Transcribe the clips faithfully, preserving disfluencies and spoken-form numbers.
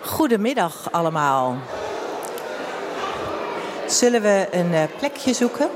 Goedemiddag allemaal. Zullen we een uh, plekje zoeken?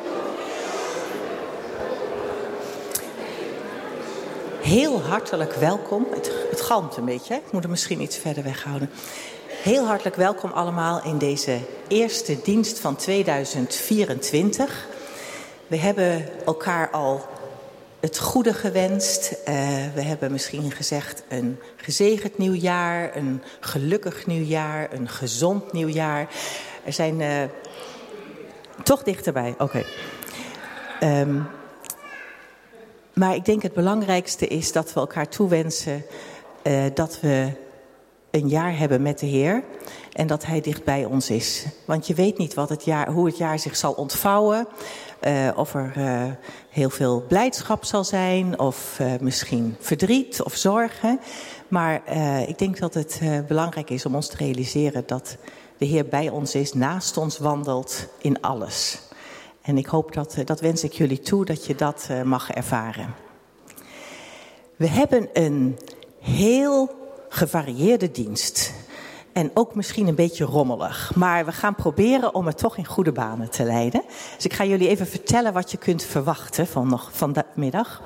Heel hartelijk welkom. Het, het galmt een beetje, hè? Ik moet hem misschien iets verder weghouden. Heel hartelijk welkom allemaal in deze eerste dienst van tweeduizend vierentwintig. We hebben elkaar al het goede gewenst. Uh, we hebben misschien gezegd een gezegend nieuwjaar, een gelukkig nieuwjaar, een gezond nieuwjaar. Er zijn uh, toch dichterbij, oké. Okay. Um, maar ik denk het belangrijkste is dat we elkaar toewensen uh, dat we een jaar hebben met de Heer en dat Hij dicht bij ons is. Want je weet niet wat het jaar, hoe het jaar zich zal ontvouwen. Uh, of er uh, heel veel blijdschap zal zijn, of uh, misschien verdriet of zorgen. Maar uh, ik denk dat het uh, belangrijk is om ons te realiseren dat de Heer bij ons is, naast ons wandelt in alles. En ik hoop dat, uh, dat wens ik jullie toe, dat je dat uh, mag ervaren. We hebben een heel gevarieerde dienst. En ook misschien een beetje rommelig. Maar we gaan proberen om het toch in goede banen te leiden. Dus ik ga jullie even vertellen wat je kunt verwachten van nog vanmiddag.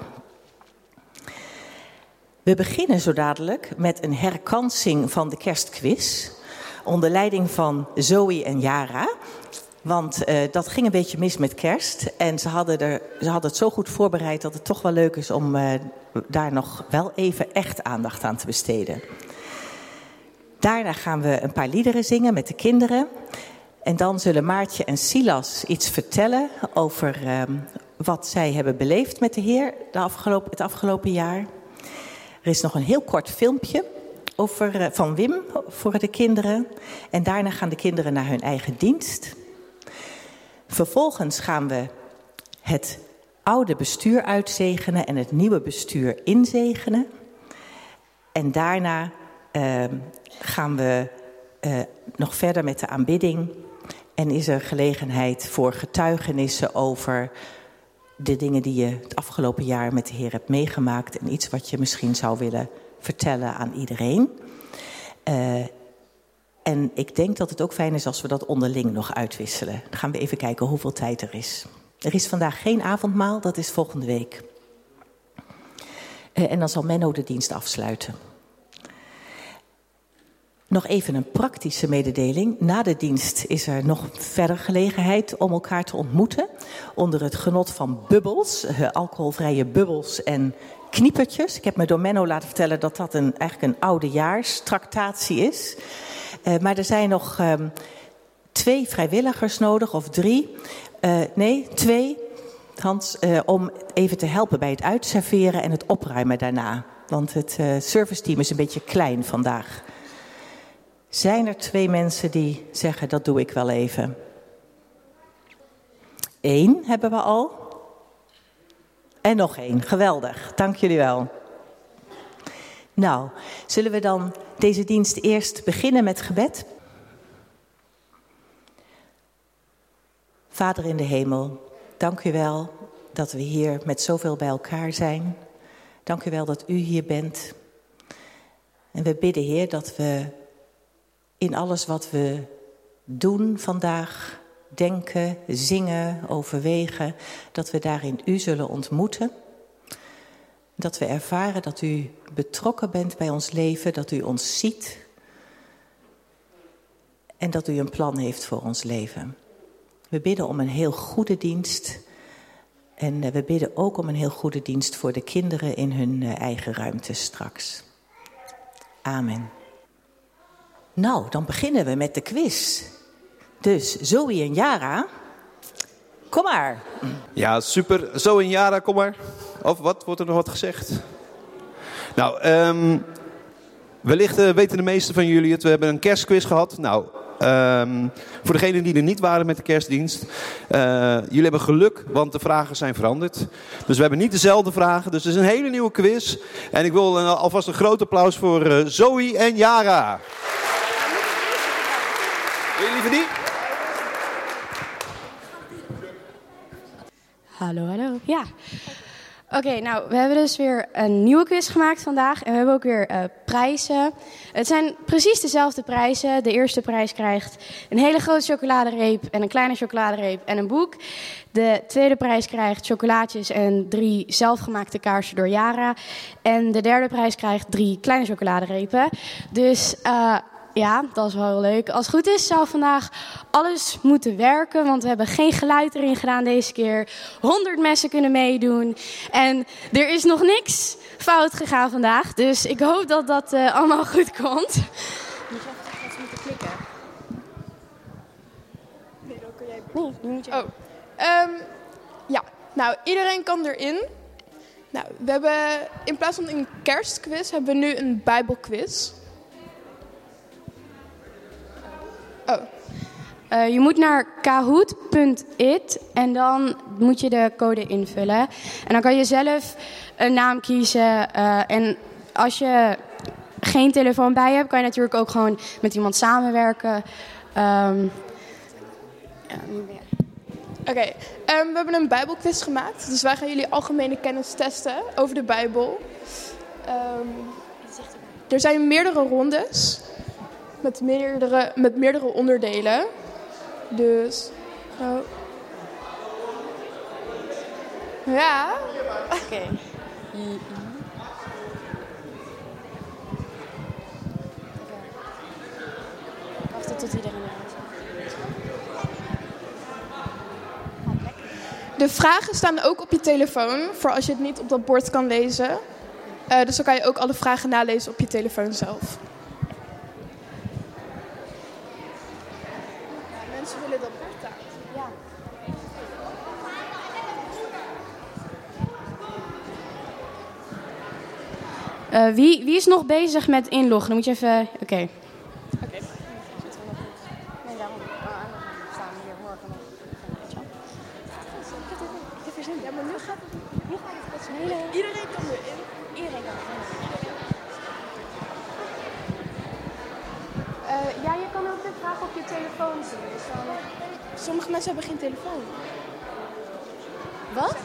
We beginnen zo dadelijk met een herkansing van de kerstquiz. Onder leiding van Zoe en Jara. Want uh, dat ging een beetje mis met kerst. En ze hadden, er, ze hadden het zo goed voorbereid dat het toch wel leuk is om uh, daar nog wel even echt aandacht aan te besteden. Daarna gaan we een paar liederen zingen met de kinderen. En dan zullen Maartje en Silas iets vertellen over uh, wat zij hebben beleefd met de Heer de afgelopen, het afgelopen jaar. Er is nog een heel kort filmpje over, uh, van Wim voor de kinderen. En daarna gaan de kinderen naar hun eigen dienst. Vervolgens gaan we het oude bestuur uitzegenen en het nieuwe bestuur inzegenen. En daarna Uh, gaan we uh, nog verder met de aanbidding. En is er gelegenheid voor getuigenissen over de dingen die je het afgelopen jaar met de Heer hebt meegemaakt. En iets wat je misschien zou willen vertellen aan iedereen. Uh, en ik denk dat het ook fijn is als we dat onderling nog uitwisselen. Dan gaan we even kijken hoeveel tijd er is. Er is vandaag geen avondmaal, dat is volgende week. Uh, en dan zal Menno de dienst afsluiten. Nog even een praktische mededeling. Na de dienst is er nog verder gelegenheid om elkaar te ontmoeten. Onder het genot van bubbels, uh, alcoholvrije bubbels en kniepertjes. Ik heb me door Menno laten vertellen dat dat een, eigenlijk een oudejaarstractatie is. Uh, maar er zijn nog um, twee vrijwilligers nodig, of drie. Uh, nee, twee, Hans, uh, om even te helpen bij het uitserveren en het opruimen daarna. Want het uh, serviceteam is een beetje klein vandaag. Zijn er twee mensen die zeggen, dat doe ik wel even? Eén hebben we al. En nog één. Geweldig. Dank jullie wel. Nou, zullen we dan deze dienst eerst beginnen met gebed? Vader in de hemel, dank u wel dat we hier met zoveel bij elkaar zijn. Dank u wel dat u hier bent. En we bidden, Heer, dat we in alles wat we doen vandaag, denken, zingen, overwegen, dat we daarin u zullen ontmoeten. Dat we ervaren dat u betrokken bent bij ons leven, dat u ons ziet en dat u een plan heeft voor ons leven. We bidden om een heel goede dienst en we bidden ook om een heel goede dienst voor de kinderen in hun eigen ruimte straks. Amen. Nou, dan beginnen we met de quiz. Dus Zoe en Jara, kom maar. Ja, super. Zoe en Jara, kom maar. Of wat? Wordt er nog wat gezegd? Nou, um, wellicht uh, weten de meesten van jullie het. We hebben een kerstquiz gehad. Nou, um, voor degenen die er niet waren met de kerstdienst. Uh, jullie hebben geluk, want de vragen zijn veranderd. Dus we hebben niet dezelfde vragen. Dus het is een hele nieuwe quiz. En ik wil uh, alvast een groot applaus voor uh, Zoe en Jara. Wil je liever die? Hallo, hallo. Ja. Oké, okay, nou, we hebben dus weer een nieuwe quiz gemaakt vandaag. En we hebben ook weer uh, prijzen. Het zijn precies dezelfde prijzen. De eerste prijs krijgt een hele grote chocoladereep en een kleine chocoladereep en een boek. De tweede prijs krijgt chocolaatjes en drie zelfgemaakte kaarsen door Yara. En de derde prijs krijgt drie kleine chocoladerepen. Dus... Uh, Ja, dat is wel heel leuk. Als het goed is, zou vandaag alles moeten werken. Want we hebben geen geluid erin gedaan deze keer. honderd messen kunnen meedoen. En er is nog niks fout gegaan vandaag. Dus ik hoop dat dat uh, allemaal goed komt. Moet je even wat moeten klikken? Nee, dan kun jij... Nee, die moet je... Oh, um, ja. Nou, iedereen kan erin. Nou, we hebben in plaats van een kerstquiz, hebben we nu een bijbelquiz. Oh. Uh, je moet naar kahoot punt it en dan moet je de code invullen. En dan kan je zelf een naam kiezen. Uh, en als je geen telefoon bij hebt, kan je natuurlijk ook gewoon met iemand samenwerken. Um, ja, Oké, okay, um, we hebben een bijbelquiz gemaakt. Dus wij gaan jullie algemene kennis testen over de Bijbel. Um, er zijn meerdere rondes. Met meerdere, met meerdere onderdelen. Dus. Oh. Ja. Oké. Okay. Wachten tot iedereen eruit is. De vragen staan ook op je telefoon. Voor als je het niet op dat bord kan lezen. Uh, dus dan kan je ook alle vragen nalezen op je telefoon zelf. Mensen willen dat bord uit. Ja. Uh, wie, wie is nog bezig met inloggen? Dan moet je even... Oké. Okay. Oké. Okay. Nee, daarom. Staan we hier morgen nog. Ik heb er zin in. Ja, maar nu gaat het... Nu gaat het pas hele... Iedereen kan erin. Iedereen kan erin. Uh, ja, je kan ook de vraag op je telefoon zien. Dus dan... Sommige mensen hebben geen telefoon. Wat?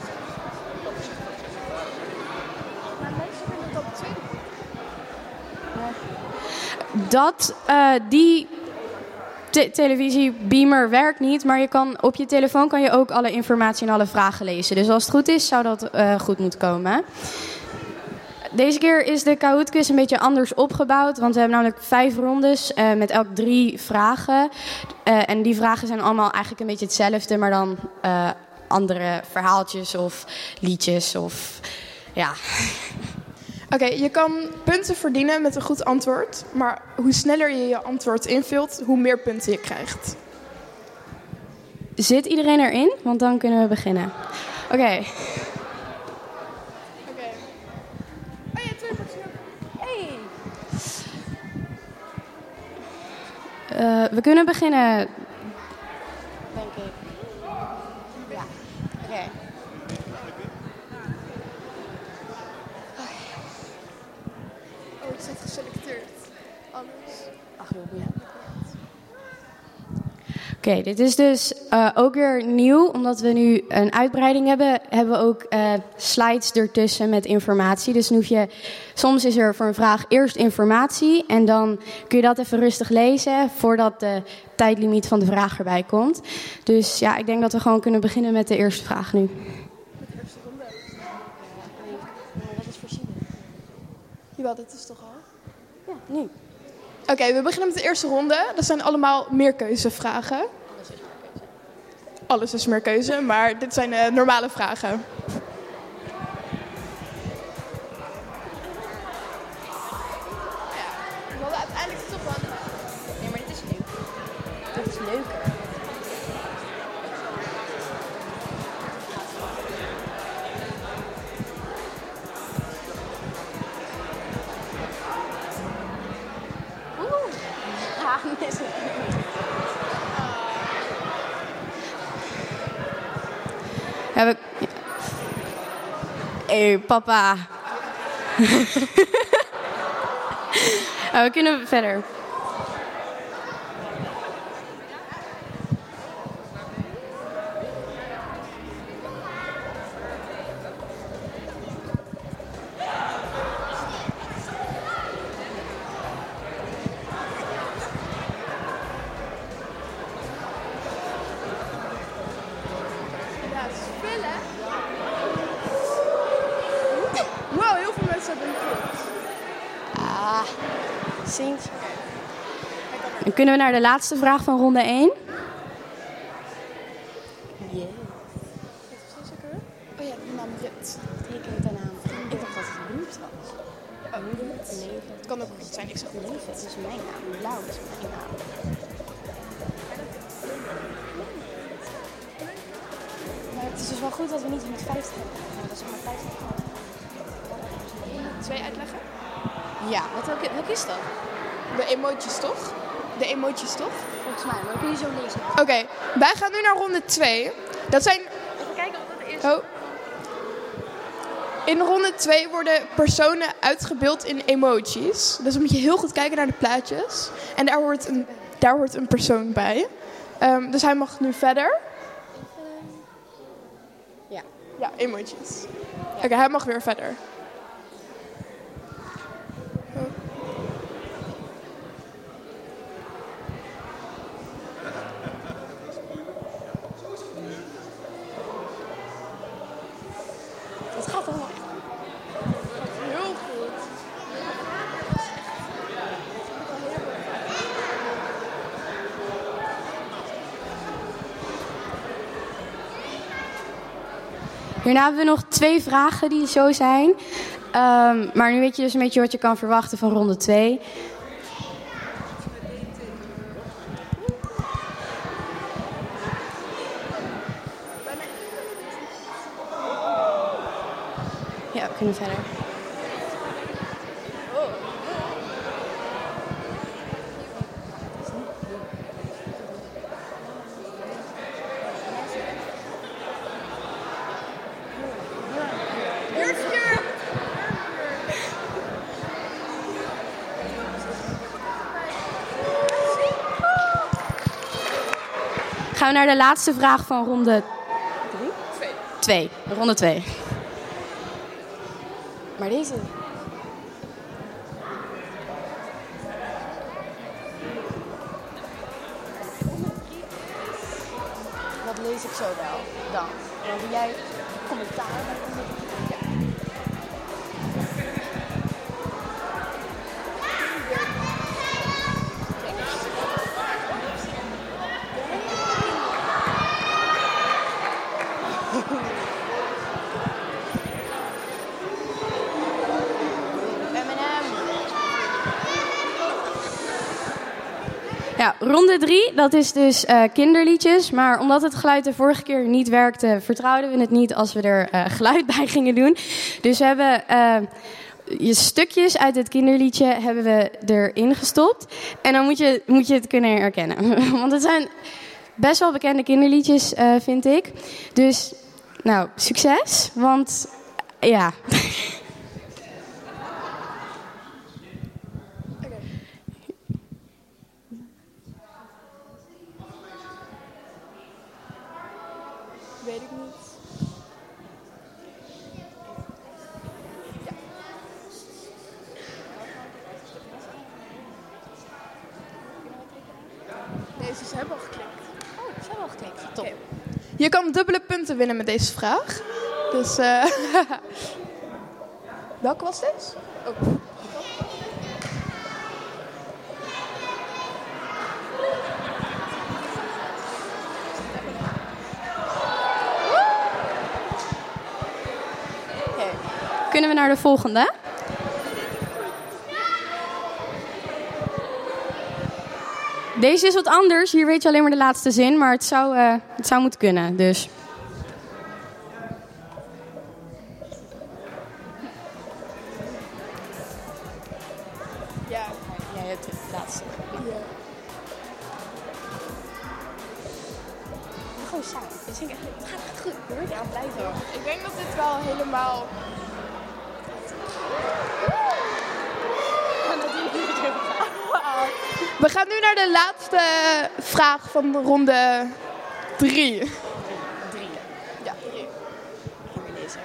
Maar mensen vinden dat op tweede. Dat, uh, die te- televisiebeamer werkt niet, maar je kan, op je telefoon kan je ook alle informatie en alle vragen lezen. Dus als het goed is, zou dat uh, goed moeten komen. Deze keer is de Kahoot quiz een beetje anders opgebouwd, want we hebben namelijk vijf rondes uh, met elk drie vragen. Uh, en die vragen zijn allemaal eigenlijk een beetje hetzelfde, maar dan uh, andere verhaaltjes of liedjes of ja... Oké, okay, je kan punten verdienen met een goed antwoord. Maar hoe sneller je je antwoord invult, hoe meer punten je krijgt. Zit iedereen erin? Want dan kunnen we beginnen. Oké. Okay. Oké. Okay. Oh ja, twee punten. Hey. Uh, we kunnen beginnen. Denk ik. Ja. Oké. Okay. Oh, ik zit geselecteerd. Anders. Ach joh, ja. Oké, okay, dit is dus uh, ook weer nieuw. Omdat we nu een uitbreiding hebben, hebben we ook uh, slides ertussen met informatie. Dus dan hoef je, soms is er voor een vraag eerst informatie. En dan kun je dat even rustig lezen voordat de tijdlimiet van de vraag erbij komt. Dus ja, ik denk dat we gewoon kunnen beginnen met de eerste vraag nu. Met de eerste ronde. Ja, dat is voorzien. Jawel, dat is toch al? Ja, nu. Oké, okay, we beginnen met de eerste ronde. Dat zijn allemaal meerkeuzevragen. Alles is meerkeuze. Alles is meerkeuze, maar dit zijn uh, normale vragen. Ja, we hadden uiteindelijk toch wel... Nee, maar dit is leuk. Dit is leuker. Ja, we... Hé, hey, papa. Ja, we kunnen verder. Dan kunnen we naar de laatste vraag van ronde één. Yeah. Oh ja, de naam Rut. Teken met de naam. Ik dacht dat het een lief was. Oh, nee. Het kan ook goed zijn. Ik zeg goed. Het is mijn naam. Blauw is mijn naam. Maar het is dus wel goed dat we niet met vijftig hebben. Dat is maar vijftig. Twee uitleggen? Ja, wat, welke, welke is dat? De emojis toch? De emojis toch? Volgens mij, maar dat kun je zo lezen. Oké, okay, wij gaan nu naar ronde twee. Dat zijn... Even kijken of dat is. Oh. In ronde twee worden personen uitgebeeld in emojis. Dus dan moet je heel goed kijken naar de plaatjes. En daar hoort een, daar hoort een persoon bij. Um, dus hij mag nu verder. Ja. Ja, emojis. Ja. Oké, okay, hij mag weer verder. Oh. Het gaat allemaal echt. Heel goed. Hierna hebben we nog twee vragen die zo zijn. Um, maar nu weet je dus een beetje wat je kan verwachten van ronde twee. Ja, we kunnen verder. Gaan we naar de laatste vraag van ronde drie? Twee. Twee, ronde twee. Maar deze... Dat lees ik zo wel, dan. Dan doe jij commentaar bij ronde drie. Ja. Ja, ronde drie, dat is dus uh, kinderliedjes. Maar omdat het geluid de vorige keer niet werkte, vertrouwden we het niet als we er uh, geluid bij gingen doen. Dus we hebben uh, je stukjes uit het kinderliedje hebben we erin gestopt. En dan moet je, moet je het kunnen herkennen. Want het zijn best wel bekende kinderliedjes, uh, vind ik. Dus, nou, succes. Want, ja... Weet ik niet. Ja. Deze ze hebben al geklikt. Oh, ze hebben al geklikt. Top. Okay. Je kan dubbele punten winnen met deze vraag. Dus, uh... welke was dit? Oh. Kunnen we naar de volgende? Deze is wat anders. Hier weet je alleen maar de laatste zin, maar het zou, uh, het zou moeten kunnen. Dus. Ja. Jij hebt het laatste. Ja. Gewoon saai. Het gaat echt goed. Je wordt er aan blijven. Ik denk dat dit wel helemaal... We gaan nu naar de laatste vraag van ronde drie. Drie. Ja, drie. Gaan we deze.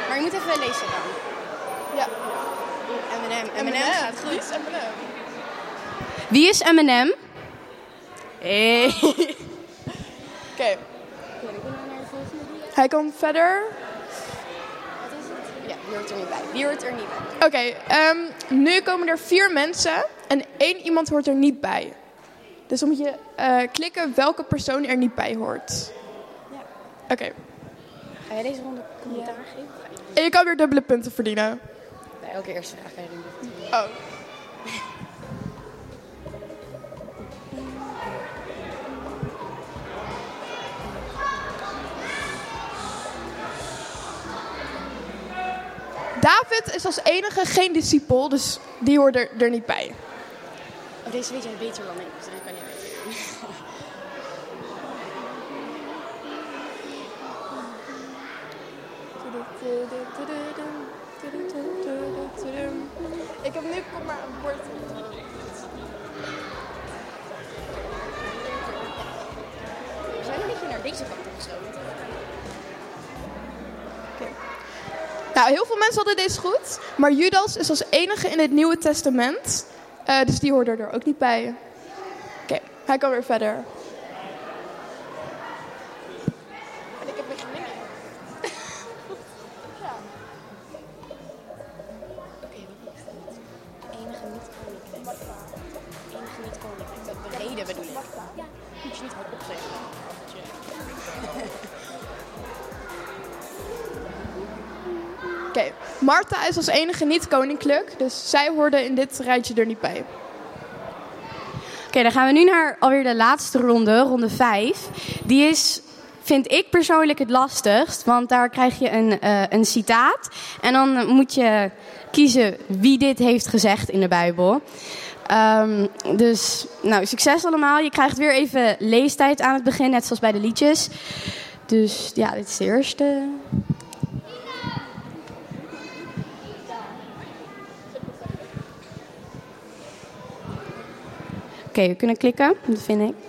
Maar je moet even lezen dan. Ja. M en M. M M en M gaat Wie goed. is M en M? Wie is M en M? Hey. Oké. Hij komt verder. Ja, wie hoort er niet bij? Wie hoort er niet bij? Oké, ehm, nu komen er vier mensen en één iemand hoort er niet bij. Dus dan moet je eh, klikken welke persoon er niet bij hoort. Ja. Oké. Ga jij deze ronde commentaar geven? Ga je En je kan weer dubbele punten verdienen. bij elke eerste vraag ga je doen. Oh. David is als enige geen discipel, dus die hoort er, er niet bij. Oh, deze weet jij beter dan ik, dus dat kan je weten. Ik heb nu kom maar een bord. We zijn een beetje naar deze kant opgeschoten. Nou, heel veel mensen hadden deze goed, maar Judas is als enige in het Nieuwe Testament, uh, dus die hoorde er ook niet bij. Oké, okay, hij kan weer verder. En ik heb weer gewonnen. Ja. Oké, wat is dit? Enige niet-koninkrijk. Enige niet-koninkrijk. Dat bereden bedoel ik. Ja, moet je niet hardop zeggen. Oké, okay. Martha is als enige niet koninklijk, dus zij hoorde in dit rijtje er niet bij. Oké, okay, dan gaan we nu naar alweer de laatste ronde, ronde vijf. Die is, vind ik persoonlijk het lastigst, want daar krijg je een, uh, een citaat. En dan moet je kiezen wie dit heeft gezegd in de Bijbel. Um, dus, nou, succes allemaal. Je krijgt weer even leestijd aan het begin, net zoals bij de liedjes. Dus ja, dit is de eerste. Oké, okay, we kunnen klikken. Dat vind ik.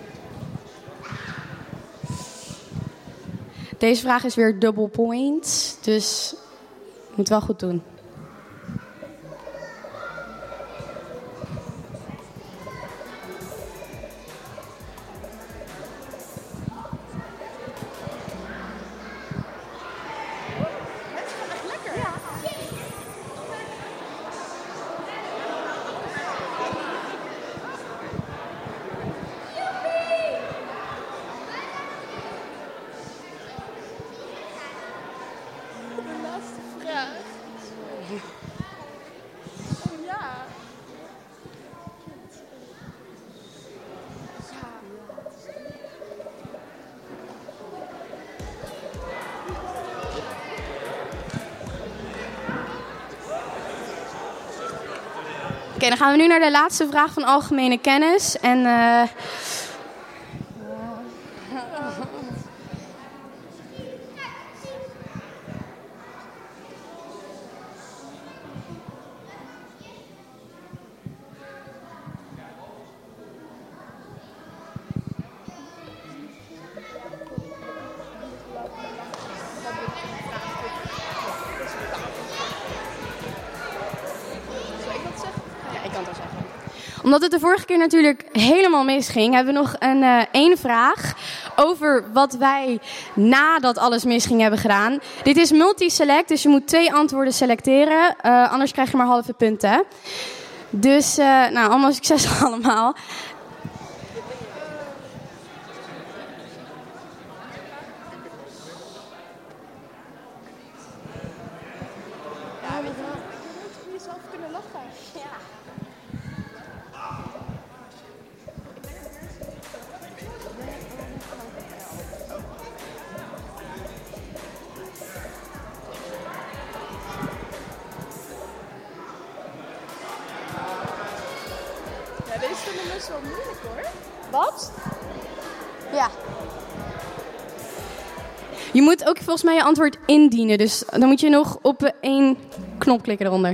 Deze vraag is weer double point. Dus je moet wel goed doen. Oké, okay, dan gaan we nu naar de laatste vraag van algemene kennis. En uh... Omdat het de vorige keer natuurlijk helemaal misging, hebben we nog een uh, één vraag over wat wij nadat alles misging hebben gedaan. Dit is multi-select, dus je moet twee antwoorden selecteren, uh, anders krijg je maar halve punten. Dus, uh, nou, allemaal succes allemaal. Ja, weet je wel. Je moet jezelf kunnen lachen. Ja. Ja, deze vinden we best wel moeilijk hoor. Wat? Ja. Je moet ook volgens mij je antwoord indienen. Dus dan moet je nog op één knop klikken eronder.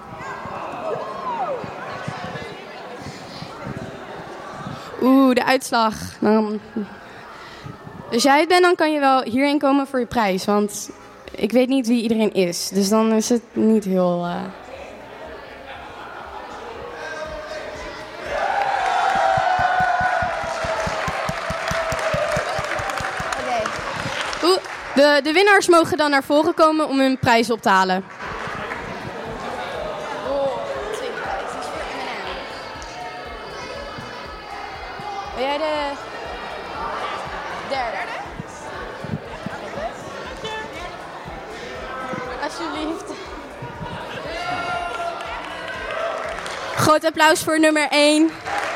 Oeh, de uitslag. Dan... Als jij het bent, dan kan je wel hierheen komen voor je prijs. Want ik weet niet wie iedereen is. Dus dan is het niet heel... Uh... Oeh, de, de winnaars mogen dan naar voren komen om hun prijs op te halen. Oh, tweede prijs. Die is voor M en M. Ben jij de derde? Alsjeblieft. Groot applaus voor nummer één.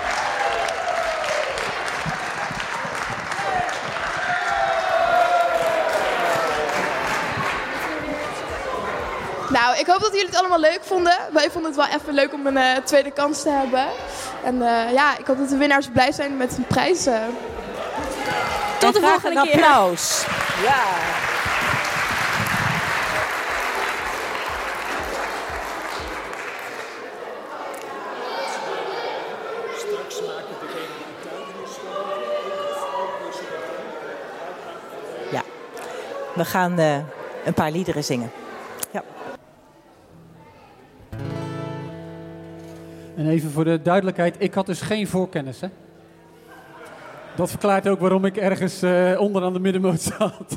Nou, ik hoop dat jullie het allemaal leuk vonden. Wij vonden het wel even leuk om een uh, tweede kans te hebben. En uh, ja, ik hoop dat de winnaars blij zijn met hun prijzen. Tot de volgende keer. Een applaus. Ja. Ja, we gaan uh, een paar liederen zingen. Ja. En even voor de duidelijkheid, ik had dus geen voorkennis, hè? Dat verklaart ook waarom ik ergens uh, onderaan de middenmoot zat.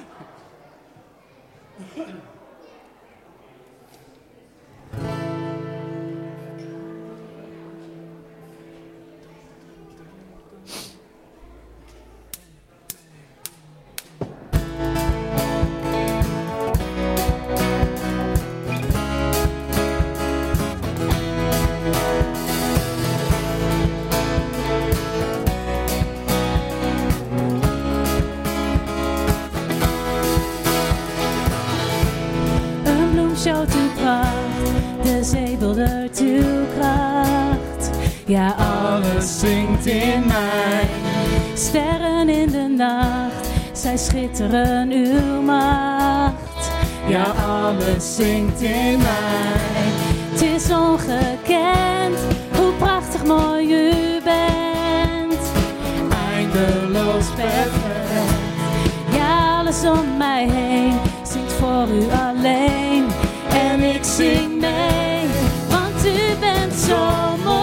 Ja, alles zingt in mij. Sterren in de nacht, zij schitteren uw macht. Ja, alles zingt in mij. Het is ongekend, hoe prachtig mooi u bent. Eindeloos perfect. Ja, alles om mij heen zingt voor u alleen. En ik zing mee, want u bent zo mooi.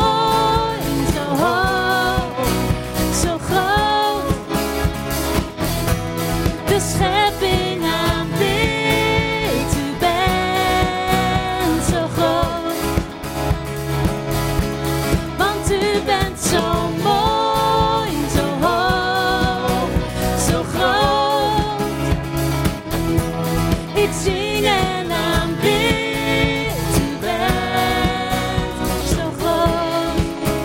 De schepping aanbidt, u bent zo groot. Want u bent zo mooi, zo hoog, zo groot. Ik zing en aanbid, u bent zo groot.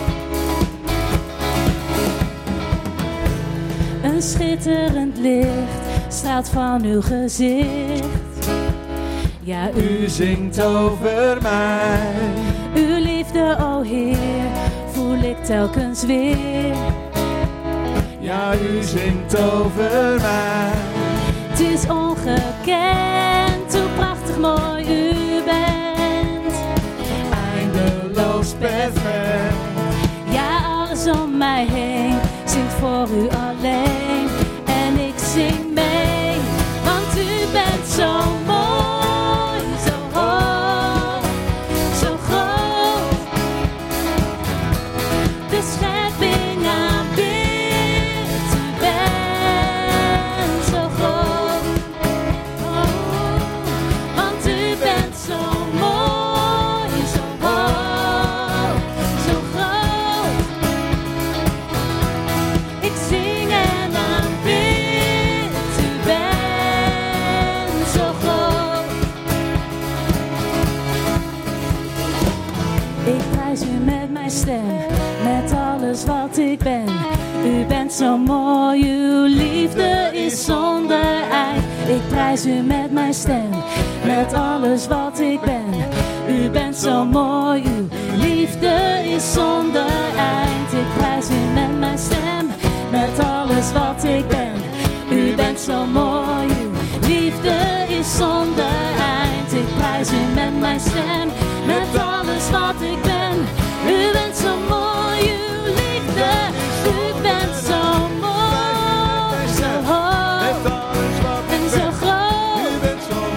Een schitterend licht straalt van uw gezicht. Ja, u zingt over mij. Uw liefde, o Heer, voel ik telkens weer. Ja, u zingt over mij. Het is ongekend hoe prachtig mooi u bent. Eindeloos perfect. Ja, alles om mij heen zingt voor u alleen. En ik zing mee, want u bent zo mooi, zo hoog, zo groot. De schepping aanbidt, u bent zo groot. Oh, want u bent zo mooi, zo hoog, zo groot. Ik zing en aanbid, u bent zo groot. Ik prijs u met mijn stem, met alles wat ik ben. U bent zo mooi, uw liefde is zonder eind. Ik prijs u met mijn stem, met alles wat ik ben. U bent zo mooi, uw liefde is zonder eind. Ik prijs u met mijn stem, met alles wat ik ben. U bent zo mooi, uw liefde is zonder eind. Ik prijs u met mijn stem, met alles wat ik ben. U bent zo mooi, uw liefde. U bent zo mooi, zo hoog en zo groot.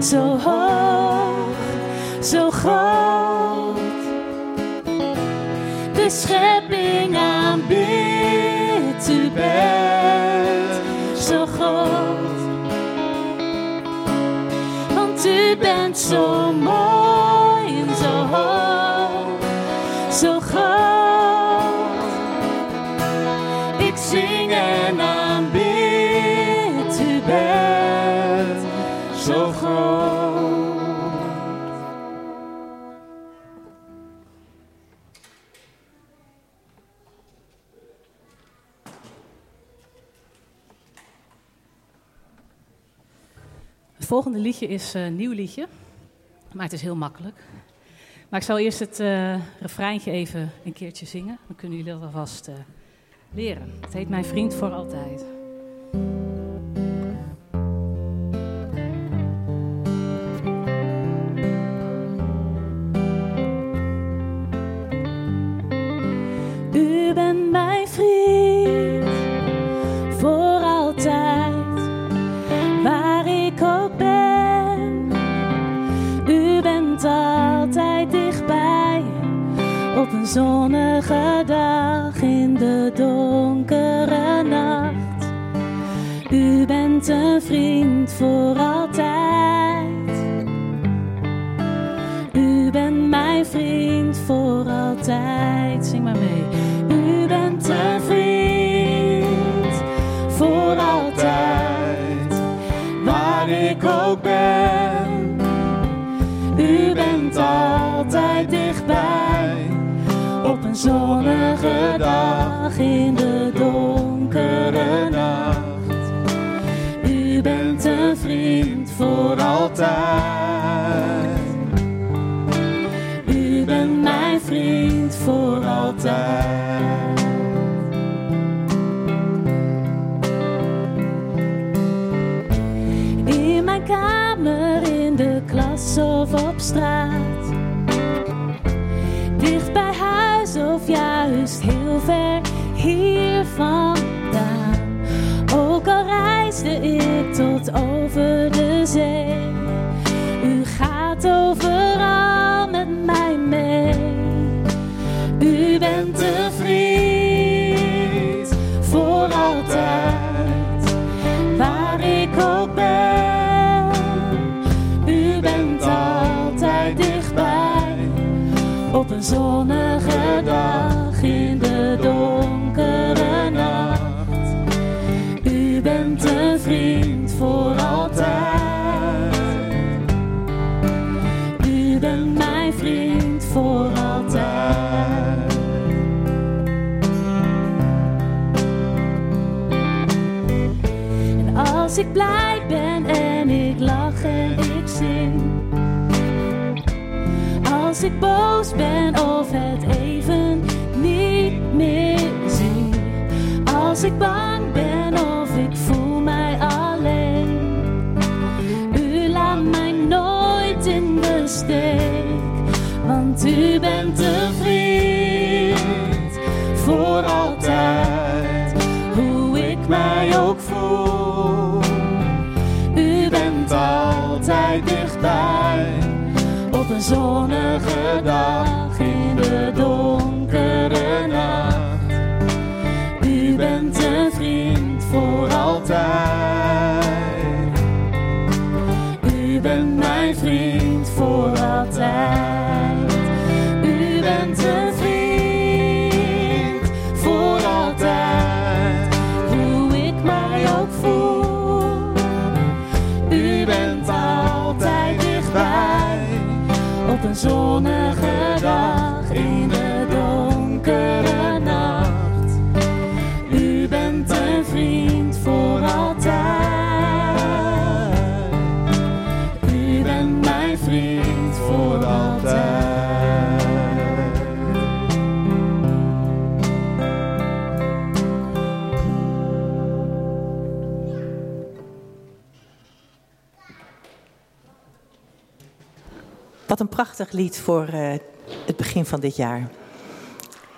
zo hoog, zo groot. De schepping aanbidt, u bent zo groot. Want u bent zo mooi en zo hoog, zo groot. Ik zing en aanbid, u bent zo groot. Het volgende liedje is een nieuw liedje, maar het is heel makkelijk. Maar ik zal eerst het uh, refreintje even een keertje zingen. Dan kunnen jullie dat alvast uh, leren. Het heet Mijn vriend voor altijd. U bent mijn vriend voor altijd, waar ik ook ben. U bent altijd dichtbij, op een zonnige dag in de donkere nacht. U bent een vriend voor altijd. U bent mijn vriend voor altijd. Zing maar mee. U bent een vriend voor altijd, waar ik ook ben. U bent altijd dichtbij, op een zonnige dag in de donkere nacht. U bent een vriend voor altijd. U bent mijn vriend voor altijd. In mijn kamer, in de klas of op straat, dicht bij huis of juist heel ver hier vandaan. Ook al reisde ik tot over de zee, u gaat overal met mij mee. U bent een vriend voor altijd, waar ik ook ben. U bent altijd dichtbij, op een zonnige dag in de donkere nacht. U bent een vriend voor altijd. U bent mijn vriend voor altijd. En als ik blij ben en ik lach en ik zing, als ik boos ben of het even niet meer zie, als ik bang ben of ik voel mij alleen, u laat mij nooit in de steek, want u bent een vriend voor altijd, hoe ik mij ook voel. U bent altijd dichtbij, op een zonnige dag in de donkere nacht. U bent een vriend voor altijd. U bent mijn vriend voor altijd. U bent een vriend voor altijd, hoe ik mij ook voel. U bent altijd dichtbij, op een zonnige dag in de donkere nacht. U bent een vriend voor altijd. U bent mijn vriend voor altijd. Wat een prachtig lied voor uh, het begin van dit jaar.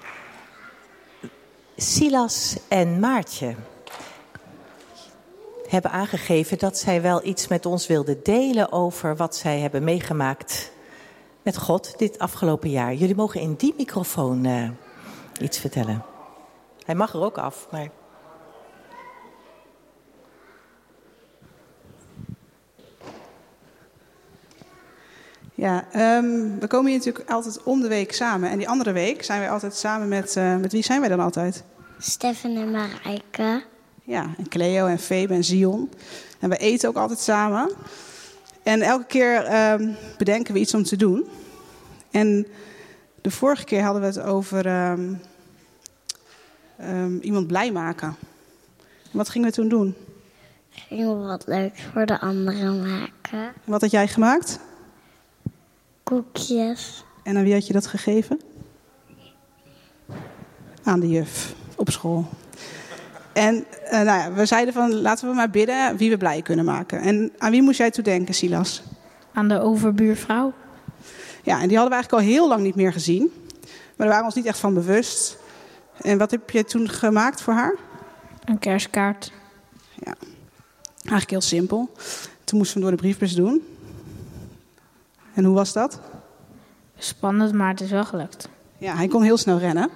Silas en Maartje hebben aangegeven dat zij wel iets met ons wilden delen over wat zij hebben meegemaakt met God dit afgelopen jaar. Jullie mogen in die microfoon uh, iets vertellen. Hij mag er ook af, maar... Ja, um, we komen hier natuurlijk altijd om de week samen. En die andere week zijn wij altijd samen met... Uh, met wie zijn wij dan altijd? Stefan en Marijke. Ja, en Cleo en Febe en Zion. En we eten ook altijd samen. En elke keer um, bedenken we iets om te doen. En de vorige keer hadden we het over um, um, iemand blij maken. En wat gingen we toen doen? Gingen we wat leuks voor de anderen maken. En wat had jij gemaakt? Koekjes. En aan wie had je dat gegeven? Aan de juf op school. En uh, nou ja, we zeiden van laten we maar bidden wie we blij kunnen maken. En aan wie moest jij toe denken, Silas? Aan de overbuurvrouw. Ja, en die hadden we eigenlijk al heel lang niet meer gezien. Maar daar waren we ons niet echt van bewust. En wat heb je toen gemaakt voor haar? Een kerstkaart. Ja, eigenlijk heel simpel. Toen moesten we door de briefbus doen. En hoe was dat? Spannend, maar het is wel gelukt. Ja, hij kon heel snel rennen.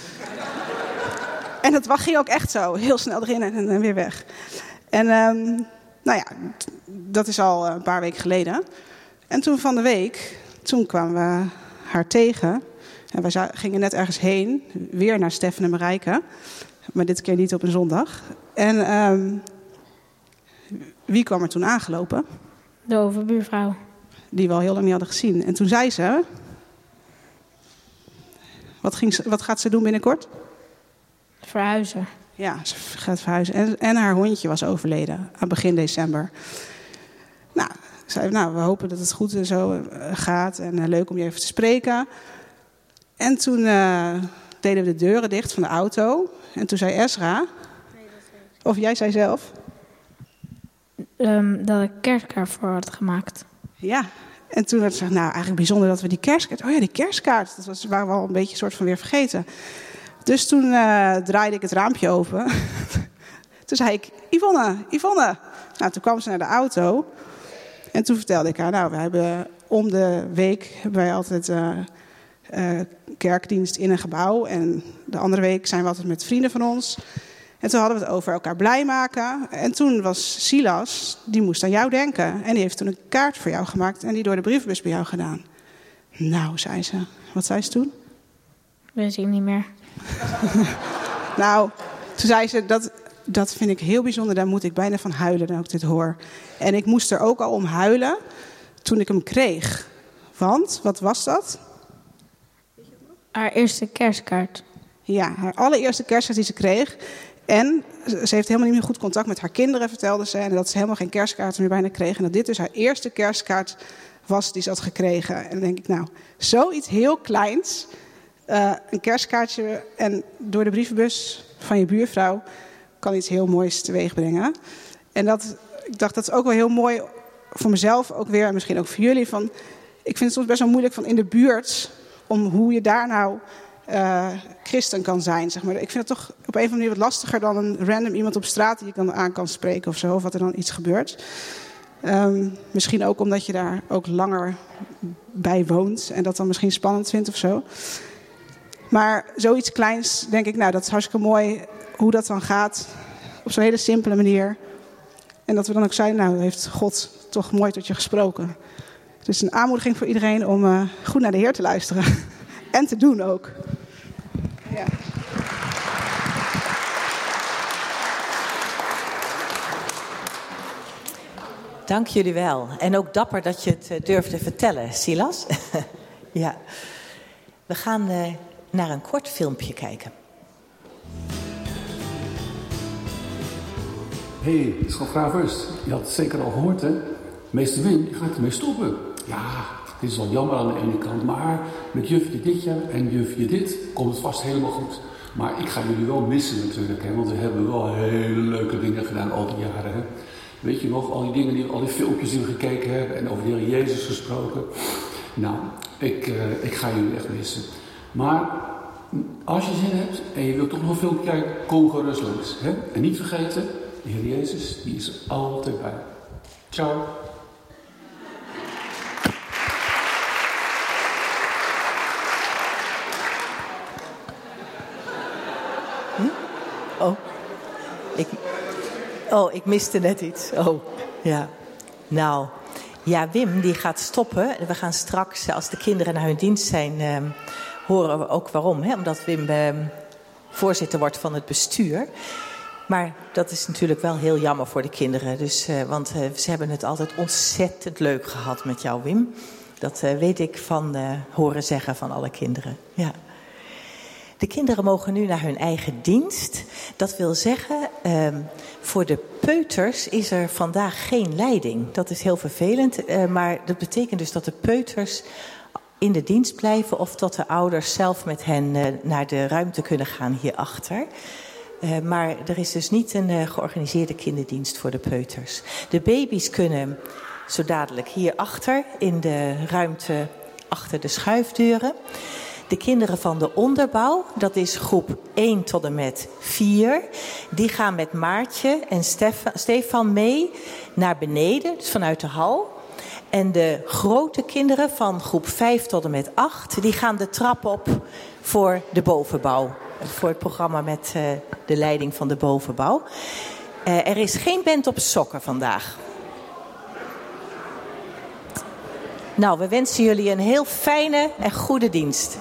En dat ging ook echt zo. Heel snel erin en, en weer weg. En um, nou ja, dat is al een paar weken geleden. En toen van de week, toen kwamen we haar tegen. En wij gingen net ergens heen. Weer naar Stefan en Marijke. Maar dit keer niet op een zondag. En um, wie kwam er toen aangelopen? De overbuurvrouw. Die we al heel lang niet hadden gezien. En toen zei ze... Wat, ging ze, wat gaat ze doen binnenkort? Verhuizen. Ja, ze gaat verhuizen. En, en haar hondje was overleden aan begin december. Nou, zei, nou, we hopen dat het goed en zo gaat. En uh, leuk om je even te spreken. En toen uh, deden we de deuren dicht van de auto. En toen zei Ezra... Nee, dat zei ik. Of jij zei zelf... Um, dat ik kerstkaart voor had gemaakt. Ja, en toen werd het gezegd, nou eigenlijk bijzonder dat we die kerstkaart... Oh ja, die kerstkaart, dat was, waren we al een beetje soort van weer vergeten. Dus toen uh, draaide ik het raampje open. Toen zei ik, Yvonne, Yvonne. Nou, toen kwam ze naar de auto. En toen vertelde ik haar, nou, we hebben om de week... hebben wij altijd uh, uh, kerkdienst in een gebouw. En de andere week zijn we altijd met vrienden van ons... En toen hadden we het over elkaar blij maken. En toen was Silas, die moest aan jou denken. En die heeft toen een kaart voor jou gemaakt en die door de brievenbus bij jou gedaan. Nou, zei ze. Wat zei ze toen? Weet ik niet meer. Nou, toen zei ze, dat, dat vind ik heel bijzonder. Daar moet ik bijna van huilen dan ik dit hoor. En ik moest er ook al om huilen toen ik hem kreeg. Want, wat was dat? Haar eerste kerstkaart. Ja, haar allereerste kerstkaart die ze kreeg... En ze heeft helemaal niet meer goed contact met haar kinderen, vertelde ze. En dat ze helemaal geen kerstkaart meer bijna kreeg. En dat dit dus haar eerste kerstkaart was die ze had gekregen. En dan denk ik, nou, zoiets heel kleins. Uh, een kerstkaartje en door de brievenbus van je buurvrouw kan iets heel moois teweeg brengen. En dat, ik dacht, dat is ook wel heel mooi voor mezelf ook weer. En misschien ook voor jullie. Van, ik vind het soms best wel moeilijk van in de buurt om hoe je daar nou... Uh, christen kan zijn, zeg maar. Ik vind het toch op een of andere manier wat lastiger dan een random iemand op straat die je dan aan kan spreken of zo, of wat er dan iets gebeurt. Um, misschien ook omdat je daar ook langer bij woont en dat dan misschien spannend vindt of zo. Maar zoiets kleins, denk ik, nou, dat is hartstikke mooi hoe dat dan gaat op zo'n hele simpele manier. En dat we dan ook zeiden, nou, heeft God toch mooi tot je gesproken. Dus een aanmoediging voor iedereen om uh, goed naar de Heer te luisteren. En te doen ook. Ja. Dank jullie wel. En ook dapper dat je het durfde vertellen, Silas. Ja. We gaan uh, naar een kort filmpje kijken. Hé, hey, schotgravers. Je had het zeker al gehoord, hè? Meester Wim, die gaat ermee stoppen. Ja, het is wel jammer aan de ene kant, maar met jufje dit jaar en jufje dit komt het vast helemaal goed. Maar ik ga jullie wel missen natuurlijk, hè, want we hebben wel hele leuke dingen gedaan al die jaren. Hè. Weet je nog, al die dingen, die, al die filmpjes die we gekeken hebben en over de Heer Jezus gesproken. Nou, ik, uh, ik ga jullie echt missen. Maar als je zin hebt en je wilt toch nog een filmpje kijken, kom gerust langs. Hè. En niet vergeten, De Heer Jezus, die is er altijd bij. Ciao. Hm? Oh. Ik, oh, ik miste net iets. Oh, ja. Nou, ja, Wim die gaat stoppen. We gaan straks, als de kinderen naar hun dienst zijn, uh, horen we ook waarom. Hè? Omdat Wim uh, voorzitter wordt van het bestuur. Maar dat is natuurlijk wel heel jammer voor de kinderen. Dus, uh, want uh, ze hebben het altijd ontzettend leuk gehad met jou, Wim. Dat uh, weet ik van uh, horen zeggen van alle kinderen. Ja. De kinderen mogen nu naar hun eigen dienst. Dat wil zeggen, uh, voor de peuters is er vandaag geen leiding. Dat is heel vervelend, uh, maar dat betekent dus dat de peuters in de dienst blijven of dat de ouders zelf met hen uh, naar de ruimte kunnen gaan hierachter. Uh, maar er is dus niet een uh, georganiseerde kinderdienst voor de peuters. De baby's kunnen zo dadelijk hierachter in de ruimte achter de schuifdeuren. De kinderen van de onderbouw, dat is groep één tot en met vier... die gaan met Maartje en Stefan, Stefan mee naar beneden, dus vanuit de hal. En de grote kinderen van groep vijf tot en met acht... die gaan de trap op voor de bovenbouw. Voor het programma met uh, de leiding van de bovenbouw. Uh, er is geen band op sokken vandaag. Nou, we wensen jullie een heel fijne en goede dienst.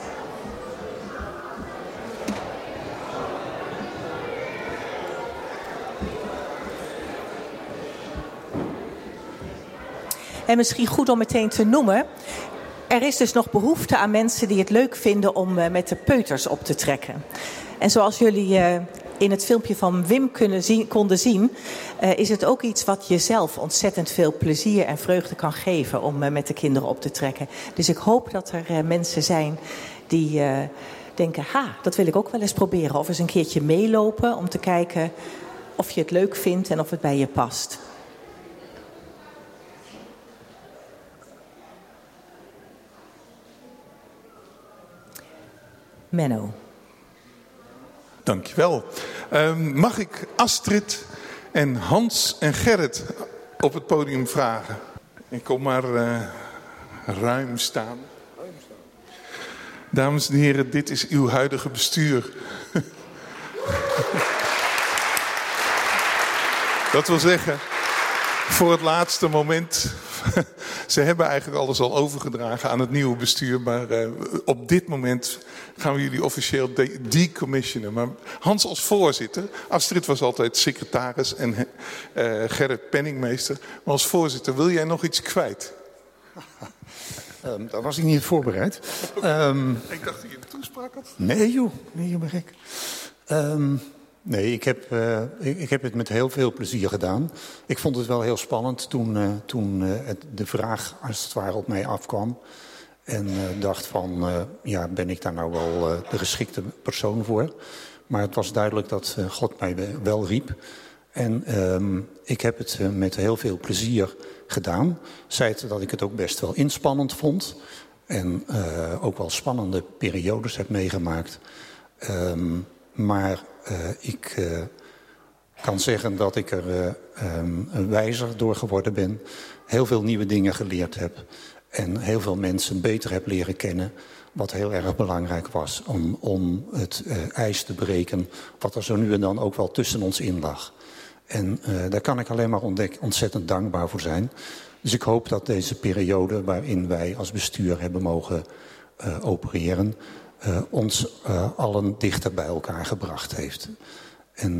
En misschien goed om meteen te noemen, er is dus nog behoefte aan mensen die het leuk vinden om uh, met de peuters op te trekken. En zoals jullie uh, in het filmpje van Wim kunnen zien, konden zien, uh, is het ook iets wat jezelf ontzettend veel plezier en vreugde kan geven om uh, met de kinderen op te trekken. Dus ik hoop dat er uh, mensen zijn die uh, denken, ha, dat wil ik ook wel eens proberen. Of eens een keertje meelopen om te kijken of je het leuk vindt en of het bij je past. Menno. Dankjewel. Uh, mag ik Astrid en Hans en Gerrit op het podium vragen? Ik kom maar uh, ruim staan. Dames en heren, dit is uw huidige bestuur. Dat wil zeggen, voor het laatste moment... Ze hebben eigenlijk alles al overgedragen aan het nieuwe bestuur. Maar uh, op dit moment gaan we jullie officieel de- decommissionen. Maar Hans als voorzitter. Astrid was altijd secretaris en uh, Gerrit penningmeester. Maar als voorzitter, wil jij nog iets kwijt? Um, daar was ik niet voorbereid. Um, ik dacht dat je een toespraak had. Nee joh, nee joh, ben gek. Um, Nee, ik heb, uh, ik, ik heb het met heel veel plezier gedaan. Ik vond het wel heel spannend toen, uh, toen uh, het, de vraag als het ware op mij afkwam. En uh, dacht van, uh, ja, ben ik daar nou wel uh, de geschikte persoon voor? Maar het was duidelijk dat uh, God mij wel riep. En um, ik heb het uh, met heel veel plezier gedaan. Zei het dat ik het ook best wel inspannend vond. En uh, ook wel spannende periodes heb meegemaakt. Um, maar... Uh, ik uh, kan zeggen dat ik er uh, um, wijzer door geworden ben. Heel veel nieuwe dingen geleerd heb. En heel veel mensen beter heb leren kennen. Wat heel erg belangrijk was om, om het uh, ijs te breken. Wat er zo nu en dan ook wel tussen ons in lag. En uh, daar kan ik alleen maar ontdek- ontzettend dankbaar voor zijn. Dus ik hoop dat deze periode waarin wij als bestuur hebben mogen uh, opereren... Uh, ons uh, allen dichter bij elkaar gebracht heeft. En,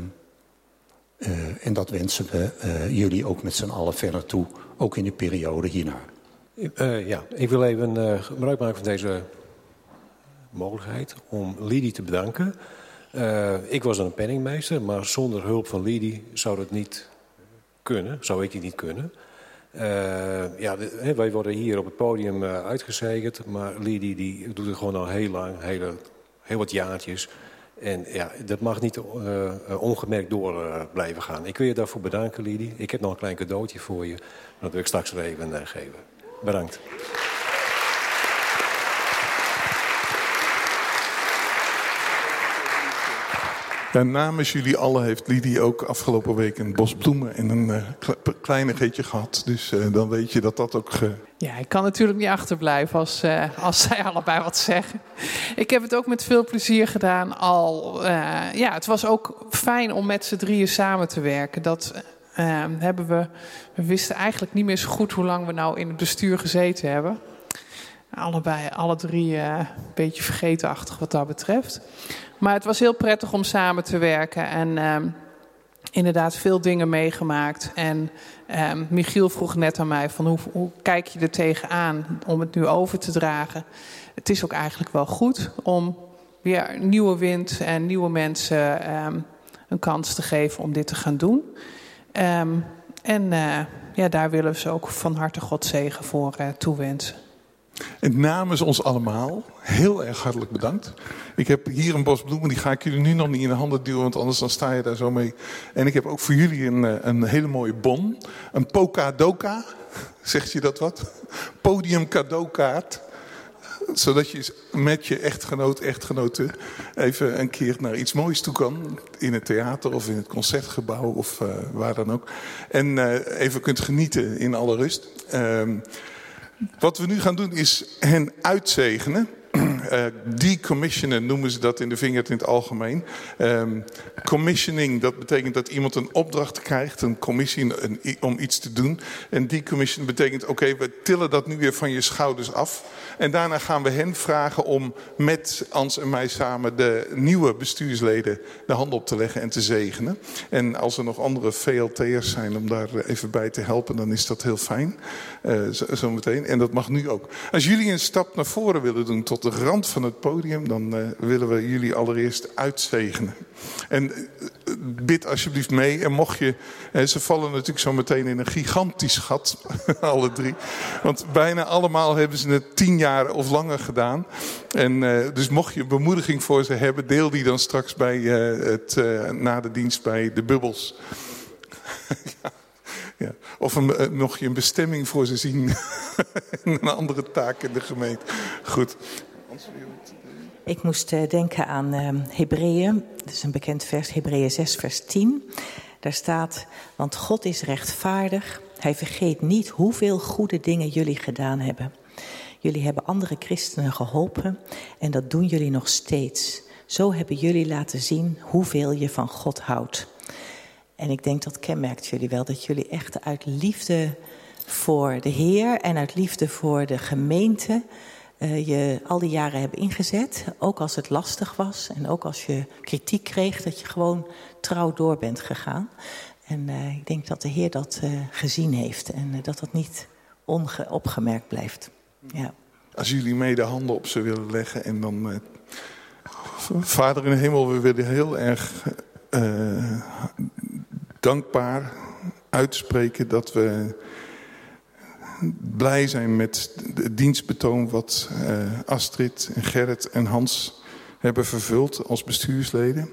uh, uh, en dat wensen we uh, jullie ook met z'n allen verder toe, ook in de periode hierna. Uh, ja, ik wil even uh, gebruik maken van deze mogelijkheid om Lidie te bedanken. Uh, ik was dan een penningmeester, maar zonder hulp van Lidie zou dat niet kunnen, zou ik het niet kunnen. Uh, ja, de, wij worden hier op het podium uh, uitgezegend, maar Lidie die doet het gewoon al heel lang, heel, heel wat jaartjes. En ja, dat mag niet uh, ongemerkt door uh, blijven gaan. Ik wil je daarvoor bedanken, Lidie. Ik heb nog een klein cadeautje voor je, dat wil ik straks er even uh, geven. Bedankt. Ja, namens jullie allen heeft Lidie ook afgelopen week een bos bloemen en een uh, kleinigheidje gehad. Dus uh, dan weet je dat dat ook... Uh... Ja, ik kan natuurlijk niet achterblijven als, uh, als zij allebei wat zeggen. Ik heb het ook met veel plezier gedaan al. Uh, ja, het was ook fijn om met z'n drieën samen te werken. Dat uh, hebben we... We wisten eigenlijk niet meer zo goed hoe lang we nou in het bestuur gezeten hebben. Allebei, alle drie uh, een beetje vergetenachtig wat dat betreft. Maar het was heel prettig om samen te werken. En uh, inderdaad veel dingen meegemaakt. En uh, Michiel vroeg net aan mij van hoe, hoe kijk je er tegenaan om het nu over te dragen. Het is ook eigenlijk wel goed om weer nieuwe wind en nieuwe mensen um, een kans te geven om dit te gaan doen. Um, en uh, ja, daar willen we ze ook van harte God zegen voor uh, toewensen. En namens ons allemaal, heel erg hartelijk bedankt. Ik heb hier een bos bloemen, die ga ik jullie nu nog niet in de handen duwen, want anders dan sta je daar zo mee. En ik heb ook voor jullie een, een hele mooie bon. Een Pokadoka, zegt je dat wat? Podium cadeaukaart. Zodat je met je echtgenoot, echtgenote even een keer naar iets moois toe kan. In het theater of in het concertgebouw of uh, waar dan ook. En uh, even kunt genieten in alle rust. Uh, Wat we nu gaan doen is hen uitzegenen. Uh, decommissionen noemen ze dat in de Vineyard in het algemeen. Um, commissioning, dat betekent dat iemand een opdracht krijgt, een commissie een, om iets te doen. En decommission betekent, oké, okay, we tillen dat nu weer van je schouders af. En daarna gaan we hen vragen om met Ans en mij samen de nieuwe bestuursleden de hand op te leggen en te zegenen. En als er nog andere V L T'ers zijn om daar even bij te helpen, dan is dat heel fijn. Uh, zo, zo meteen. En dat mag nu ook. Als jullie een stap naar voren willen doen tot de rand van het podium, dan uh, willen we jullie allereerst uitzegenen. En uh, bid alsjeblieft mee. En mocht je, uh, ze vallen natuurlijk zo meteen in een gigantisch gat, alle drie. Want bijna allemaal hebben ze het tien jaar of langer gedaan. En uh, dus mocht je een bemoediging voor ze hebben, deel die dan straks bij uh, het, uh, na de dienst bij de bubbels. Ja. Ja. Of een, uh, nog je een bestemming voor ze zien. Een andere taak in de gemeente. Goed. Ik moest uh, denken aan uh, Hebreeën. Dat is een bekend vers, Hebreeën zes vers tien. Daar staat, want God is rechtvaardig. Hij vergeet niet hoeveel goede dingen jullie gedaan hebben. Jullie hebben andere christenen geholpen en dat doen jullie nog steeds. Zo hebben jullie laten zien hoeveel je van God houdt. En ik denk dat kenmerkt jullie wel, dat jullie echt uit liefde voor de Heer en uit liefde voor de gemeente uh, je al die jaren hebben ingezet. Ook als het lastig was en ook als je kritiek kreeg, dat je gewoon trouw door bent gegaan. En uh, ik denk dat de Heer dat uh, gezien heeft en uh, dat dat niet onopgemerkt blijft. Ja. Als jullie mee de handen op ze willen leggen en dan... Uh, Vader in de hemel, we willen heel erg... Uh, dankbaar uitspreken dat we blij zijn met het dienstbetoon wat uh, Astrid en Gerrit en Hans hebben vervuld als bestuursleden.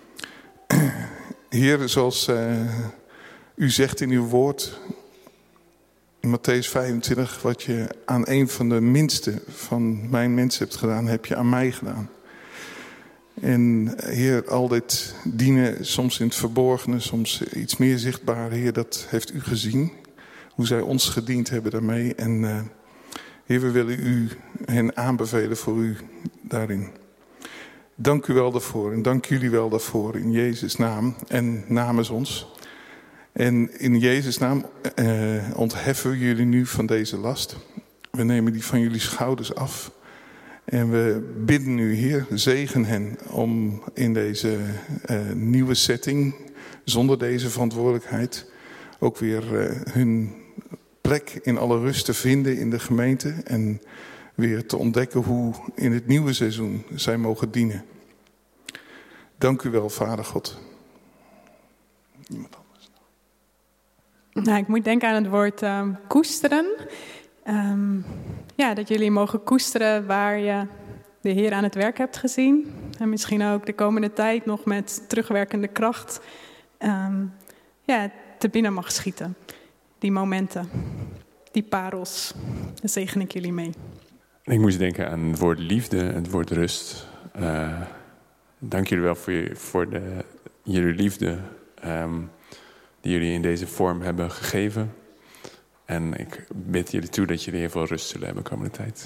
Heer, zoals uh, u zegt in uw woord in Matthäus vijfentwintig, wat je aan een van de minste van mijn mensen hebt gedaan, heb je aan mij gedaan. En Heer, al dit dienen, soms in het verborgene, soms iets meer zichtbaar, Heer, dat heeft u gezien. Hoe zij ons gediend hebben daarmee. En uh, Heer, we willen u hen aanbevelen voor u daarin. Dank u wel daarvoor en dank jullie wel daarvoor in Jezus' naam en namens ons. En in Jezus' naam uh, ontheffen we jullie nu van deze last. We nemen die van jullie schouders af. En we bidden u, Heer, zegen hen om in deze uh, nieuwe setting, zonder deze verantwoordelijkheid, ook weer uh, hun plek in alle rust te vinden in de gemeente. En weer te ontdekken hoe in het nieuwe seizoen zij mogen dienen. Dank u wel, Vader God. Iemand anders? Nou, ik moet denken aan het woord um, koesteren. Um, ja, dat jullie mogen koesteren waar je de Heer aan het werk hebt gezien. En misschien ook de komende tijd nog met terugwerkende kracht um, ja, te binnen mag schieten. Die momenten, die parels, daar zegen ik jullie mee. Ik moest denken aan het woord liefde en het woord rust. Uh, dank jullie wel voor, je, voor de, jullie liefde um, die jullie in deze vorm hebben gegeven. En ik bid jullie toe dat jullie heel veel rust zullen hebben de komende tijd.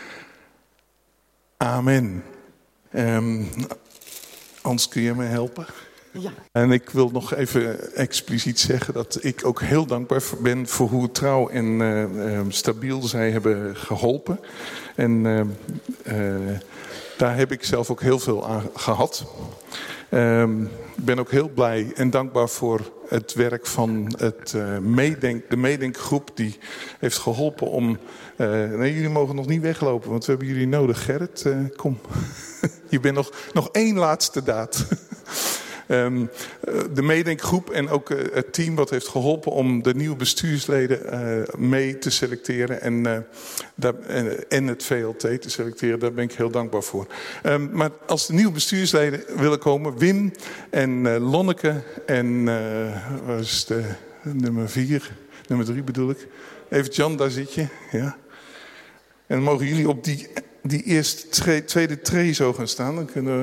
Amen. Um, Hans, kun je me helpen? Ja. En ik wil nog even expliciet zeggen dat ik ook heel dankbaar ben voor hoe trouw en uh, uh, stabiel zij hebben geholpen. En uh, uh, daar heb ik zelf ook heel veel aan gehad. Um, ik ben ook heel blij en dankbaar voor het werk van het, uh, meedenk, de meedenkgroep die heeft geholpen om... Uh, nee, jullie mogen nog niet weglopen, want we hebben jullie nodig. Gerrit, uh, kom. Je bent nog, nog één laatste daad. Um, de meedenkgroep en ook uh, het team wat heeft geholpen om de nieuwe bestuursleden uh, mee te selecteren. En, uh, daar, en, en het V L T te selecteren, daar ben ik heel dankbaar voor. Um, maar als de nieuwe bestuursleden willen komen, Wim en uh, Lonneke en uh, wat is de nummer vier, nummer drie bedoel ik. Even Jan, daar zit je. Ja. En dan mogen jullie op die, die eerste tre, tweede tree zo gaan staan. Dan kunnen we...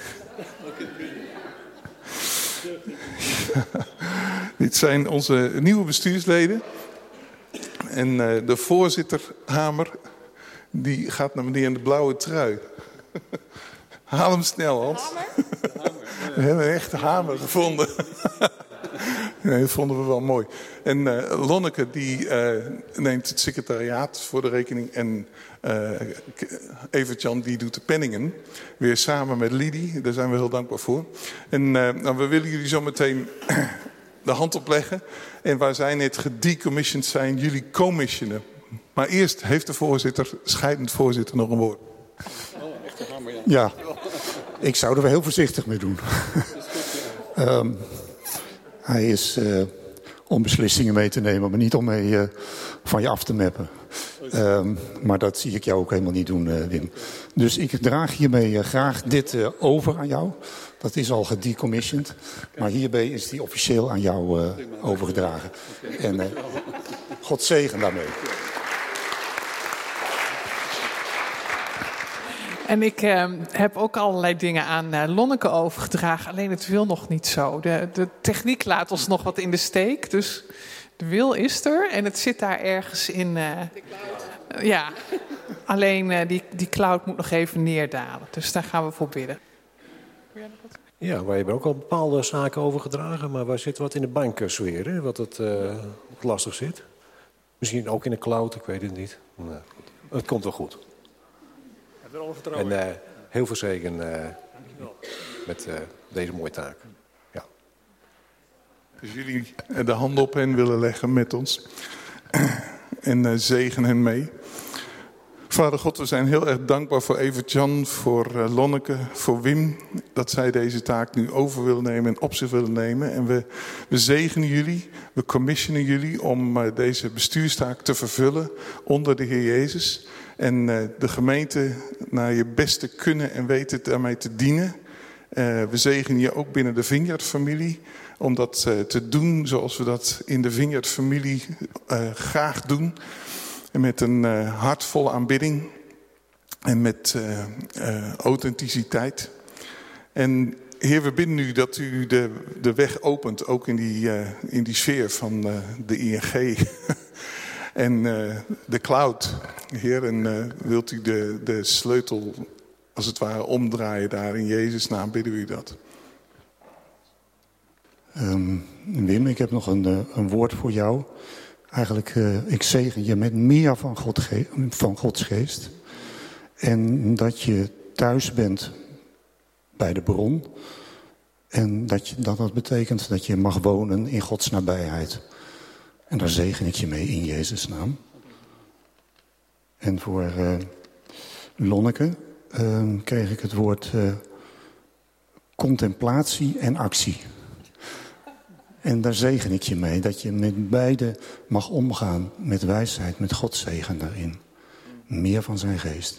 Dit zijn onze nieuwe bestuursleden. En uh, de voorzitter, Hamer, die gaat naar meneer in de blauwe trui. Haal hem snel, Hans. Hamer? We hebben een echte hamer gevonden. Nee, dat vonden we wel mooi. En uh, Lonneke die uh, neemt het secretariaat voor de rekening. En uh, Evert-Jan die doet de penningen. Weer samen met Lidie. Daar zijn we heel dankbaar voor. En uh, nou, we willen jullie zo meteen de hand opleggen. En waar zij net gedecommissioned zijn, jullie commissionen. Maar eerst heeft de voorzitter, scheidend voorzitter, nog een woord. Oh, echt een hamer, ja. Ja, ik zou er wel heel voorzichtig mee doen. um, Hij is uh, om beslissingen mee te nemen, maar niet om mee uh, van je af te meppen. Um, maar dat zie ik jou ook helemaal niet doen, uh, Wim. Dus ik draag hiermee uh, graag dit uh, over aan jou. Dat is al gedecommissioned. Maar hierbij is die officieel aan jou uh, overgedragen. En uh, God zegen daarmee. En ik uh, heb ook allerlei dingen aan uh, Lonneke overgedragen. Alleen het wil nog niet zo. De, de techniek laat ons nog wat in de steek. Dus de wil is er. En het zit daar ergens in... Uh, uh, ja, alleen uh, die, die cloud moet nog even neerdalen. Dus daar gaan we voor bidden. Ja, wij hebben ook al bepaalde zaken overgedragen. Maar wij zitten wat in de bankersfeer, hè? Wat het uh, lastig zit. Misschien ook in de cloud, ik weet het niet. Nou, goed. Het komt wel goed. En uh, heel veel zegen uh, met uh, deze mooie taak. Ja. Dus jullie de hand op hen willen leggen met ons. En uh, zegen hen mee. Vader God, we zijn heel erg dankbaar voor Evert-Jan, voor uh, Lonneke, voor Wim. Dat zij deze taak nu over willen nemen en op zich willen nemen. En we, we zegenen jullie, we commissionen jullie om uh, deze bestuurstaak te vervullen onder de Heer Jezus. En uh, de gemeente naar je beste kunnen en weten daarmee te dienen. Uh, we zegenen je ook binnen de Vineyard-familie. Om dat uh, te doen zoals we dat in de Vineyard-familie uh, graag doen. En met een uh, hart vol aanbidding. En met uh, uh, authenticiteit. En Heer, we bidden nu dat u de, de weg opent. Ook in die, uh, in die sfeer van uh, de I N G. En uh, de cloud, Heer, en uh, wilt u de, de sleutel als het ware omdraaien daar in Jezus' naam, bidden we u dat. Um, Wim, ik heb nog een, uh, een woord voor jou. Eigenlijk, uh, ik zegen je met meer van, God ge- van Gods geest. En dat je thuis bent bij de bron. En dat, je, dat dat betekent dat je mag wonen in Gods nabijheid. En daar zegen ik je mee in Jezus' naam. En voor uh, Lonneke uh, kreeg ik het woord uh, contemplatie en actie. En daar zegen ik je mee, dat je met beide mag omgaan met wijsheid, met Gods zegen daarin. Meer van zijn geest.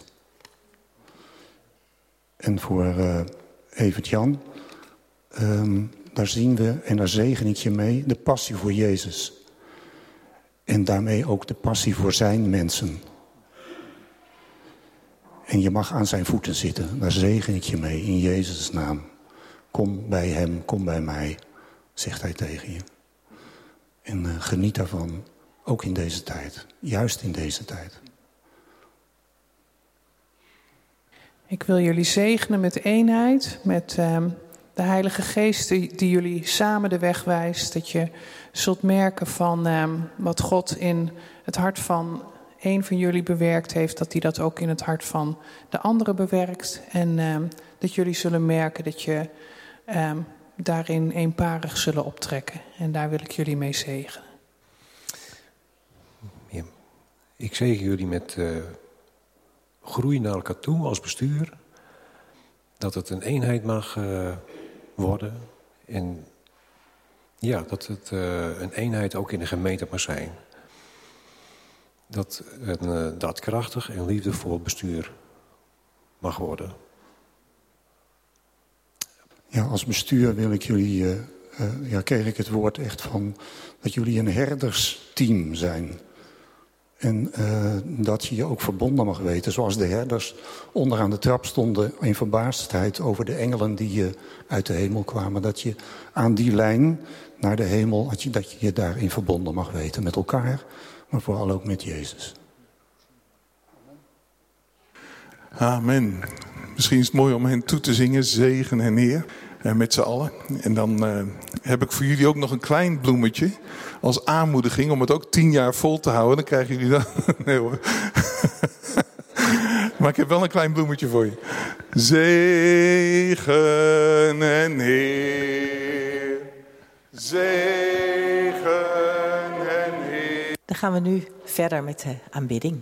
En voor uh, Evert-Jan, um, daar zien we en daar zegen ik je mee de passie voor Jezus. En daarmee ook de passie voor zijn mensen. En je mag aan zijn voeten zitten. Daar zegen ik je mee in Jezus' naam. Kom bij hem, kom bij mij, zegt hij tegen je. En uh, geniet daarvan, ook in deze tijd. Juist in deze tijd. Ik wil jullie zegenen met eenheid, met uh, de Heilige Geest die, die jullie samen de weg wijst. Dat je zult merken van uh, wat God in het hart van een van jullie bewerkt heeft, dat hij dat ook in het hart van de andere bewerkt. En uh, dat jullie zullen merken dat je uh, daarin eenparig zullen optrekken. En daar wil ik jullie mee zegenen. Ja. Ik zegen jullie met uh, groei naar elkaar toe als bestuur. Dat het een eenheid mag uh, worden. En ja, dat het uh, een eenheid ook in de gemeente mag zijn. Dat een uh, daadkrachtig en liefdevol bestuur mag worden. Ja, als bestuur wil ik jullie, uh, uh, ja, kreeg ik het woord echt van dat jullie een herdersteam zijn. En uh, dat je je ook verbonden mag weten, zoals de herders onderaan de trap stonden in verbaasdheid over de engelen die uh, uit de hemel kwamen. Dat je aan die lijn naar de hemel, dat je, dat je je daarin verbonden mag weten met elkaar, maar vooral ook met Jezus. Amen. Misschien is het mooi om hen toe te zingen, zegen en eer, eh, met z'n allen. En dan uh, heb ik voor jullie ook nog een klein bloemetje als aanmoediging om het ook tien jaar vol te houden. Dan krijgen jullie dat. Nee hoor. Maar ik heb wel een klein bloemetje voor je. Zegen en eer. Zegen en eer. Dan gaan we nu verder met de aanbidding.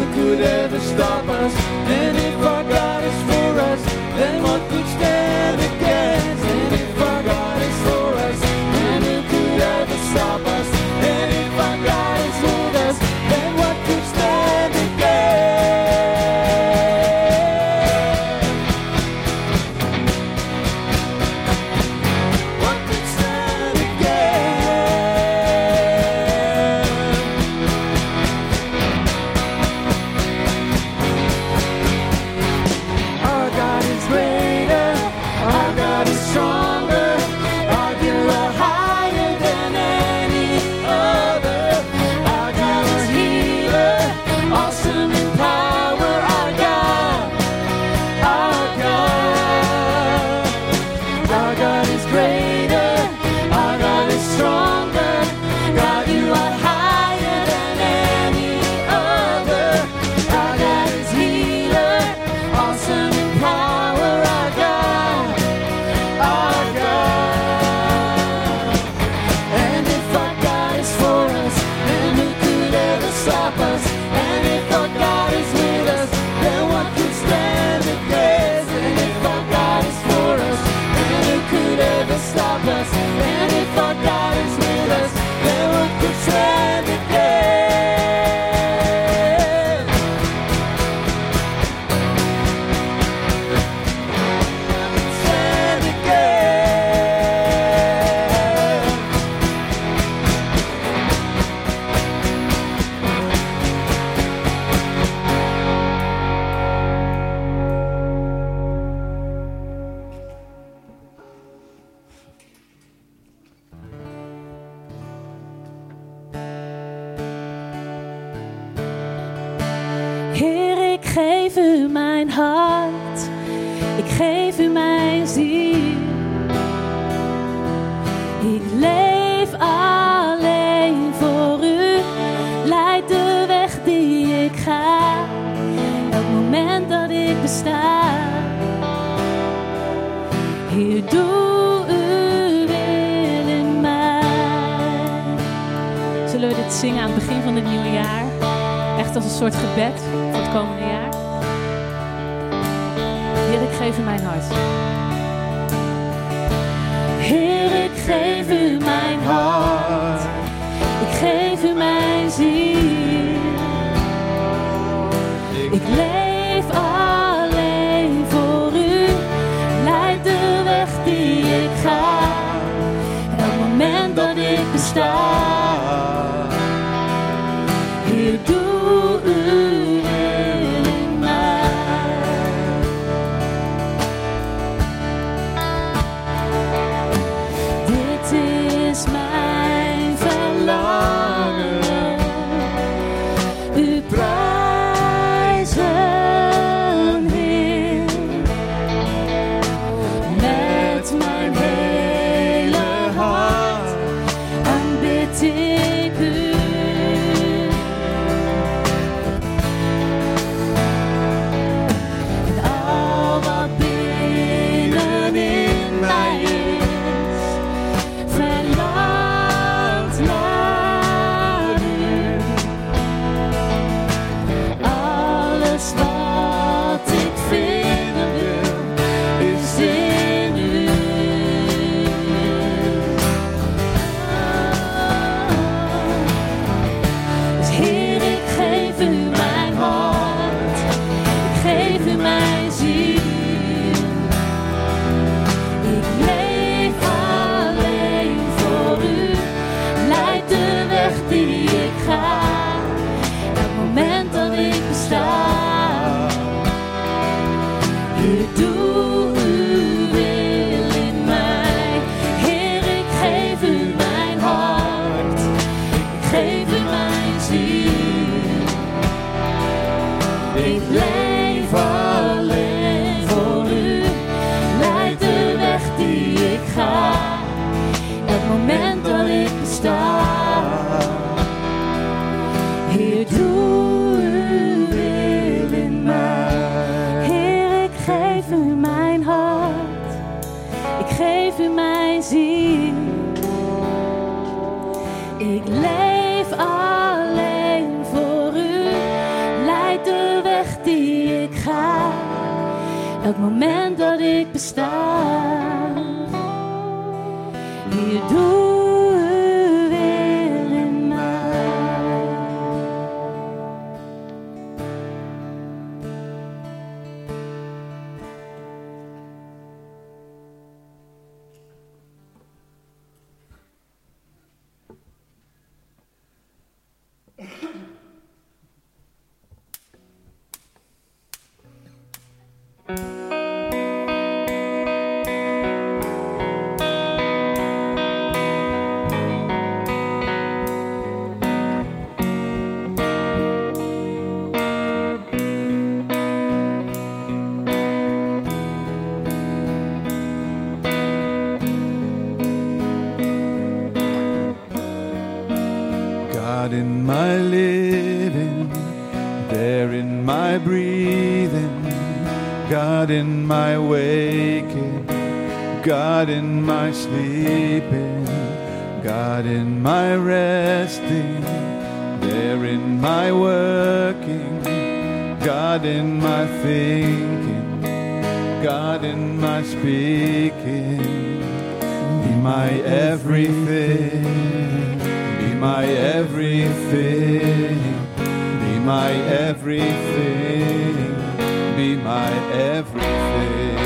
could ever stop us? And if our God is for us, then what could stand against? And if our God is for us, then who could ever stop us? And if our God is with us, then what could stand against? What could stand against? Our God is greater, our God is stronger, our God is higher than any other. Our God is healer, awesome in power. Our God, our God, our God is greater, our God is stronger. God, you are higher than any other. Our God is healer, awesome in power. Our God, our God. And if our God is for us, then who could ever stop us? And if our God is with us, then what could stand against? And if our God is for us, then who could ever stop us? And if our God is with us, then what could stand against? Stand against. Heer, ik geef u mijn hart, ik geef u mijn ziel. Ik leef alleen voor u, leid de weg die ik ga. Elk moment dat ik besta. Heer, doe uw wil in mij. Zullen we dit zingen aan het begin van het nieuwe jaar? Echt als een soort gebed voor het komende jaar. Heer, ik geef u mijn hart. Heer, ik geef u mijn hart. Ik geef u mijn ziel. Ik leef alleen voor u. Leid de weg die ik ga. Elk moment dat ik besta. Heer, doe uw wil in mij. Dit is mijn verlangen. U prijzen, Heer. Met mijn hele hart aanbid ik u. Ik leef alleen voor u, leid de weg die ik ga. Elk moment dat ik besta. Hier doe uw wil in mij. God in my living, there in my breathing, God in my waking, God in my sleeping, God in my resting, there in my working, God in my thinking, God in my speaking, be my everything. Be my everything, be my everything, be my everything.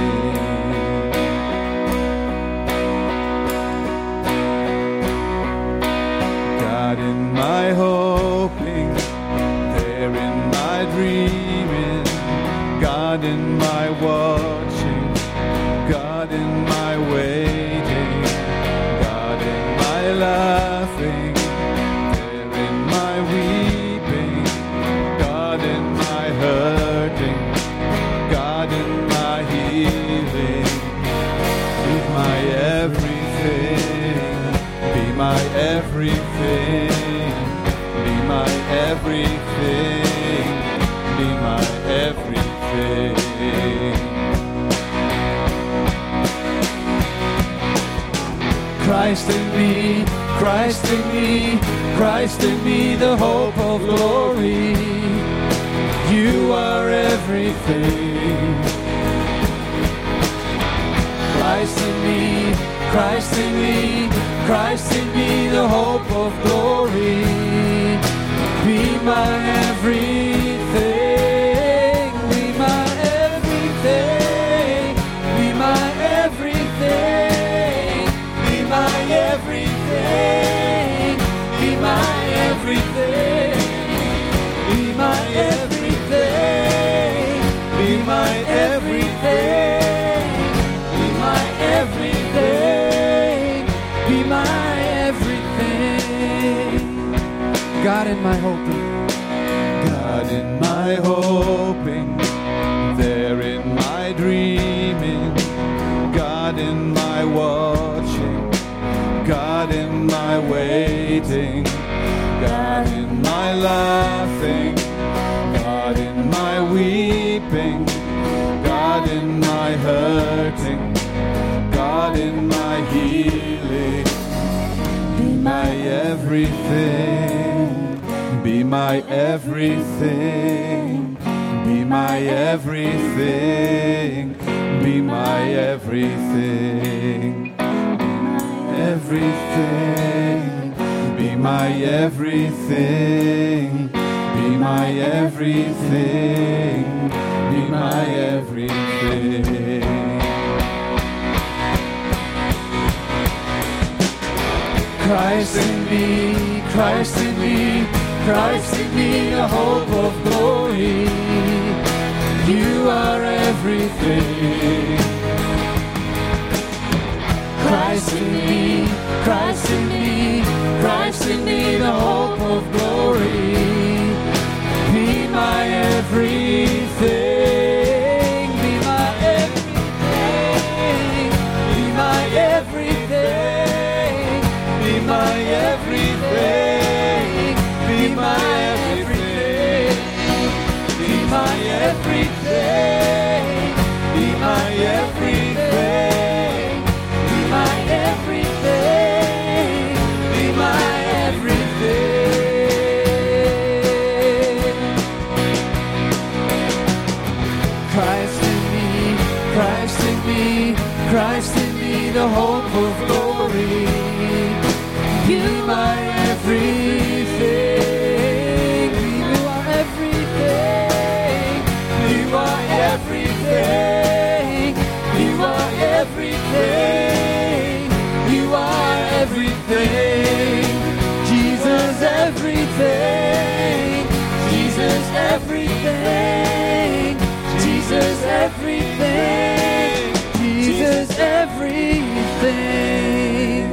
God in my hoping, there in my dreaming, God in my watching, God in my waiting, God in my laughing, there in my weeping, God in my hurting, God in my healing, be my everything, be my everything, be my everything, be my everything. Christ in me, Christ in me, Christ in me, the hope of glory. You are everything. Christ in me, Christ in me, Christ in me, the hope of glory. Be my everything, be my everything, be my everything, be my everything, be my everything, be my everything, be my everything, be my everything, be my everything. God in my hoping, God in my hoping, there in my dreaming, God in my watching, God in my waiting, God in my laughing, God in my weeping, God in my hurting, God in my healing, be my everything, be my everything, be my everything, be my everything, everything, be my everything, be my everything, be my everything. Christ in me, Christ in me, Christ in me, the hope of glory. You are everything. Christ in me, Christ in me, Christ in me, the hope of glory. Be my everything, be my everything, be my everything, be my everything, be my everything, be my everything, be my everything, be my everything, be my everything. the hope of glory. You are everything. You are everything. You are everything. You are everything. You are everything. Jesus, everything. Jesus, everything. Jesus, everything. Jesus, everything.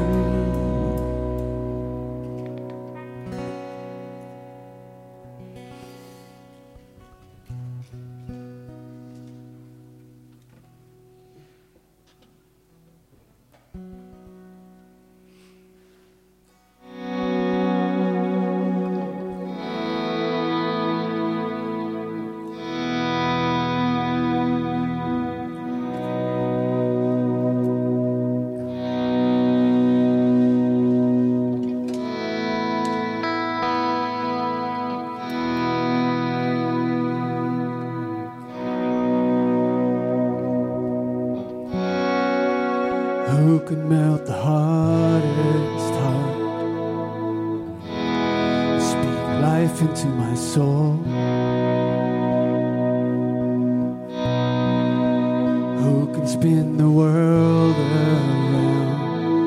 Who can melt the hardest heart? Speak life into my soul. Who can spin the world around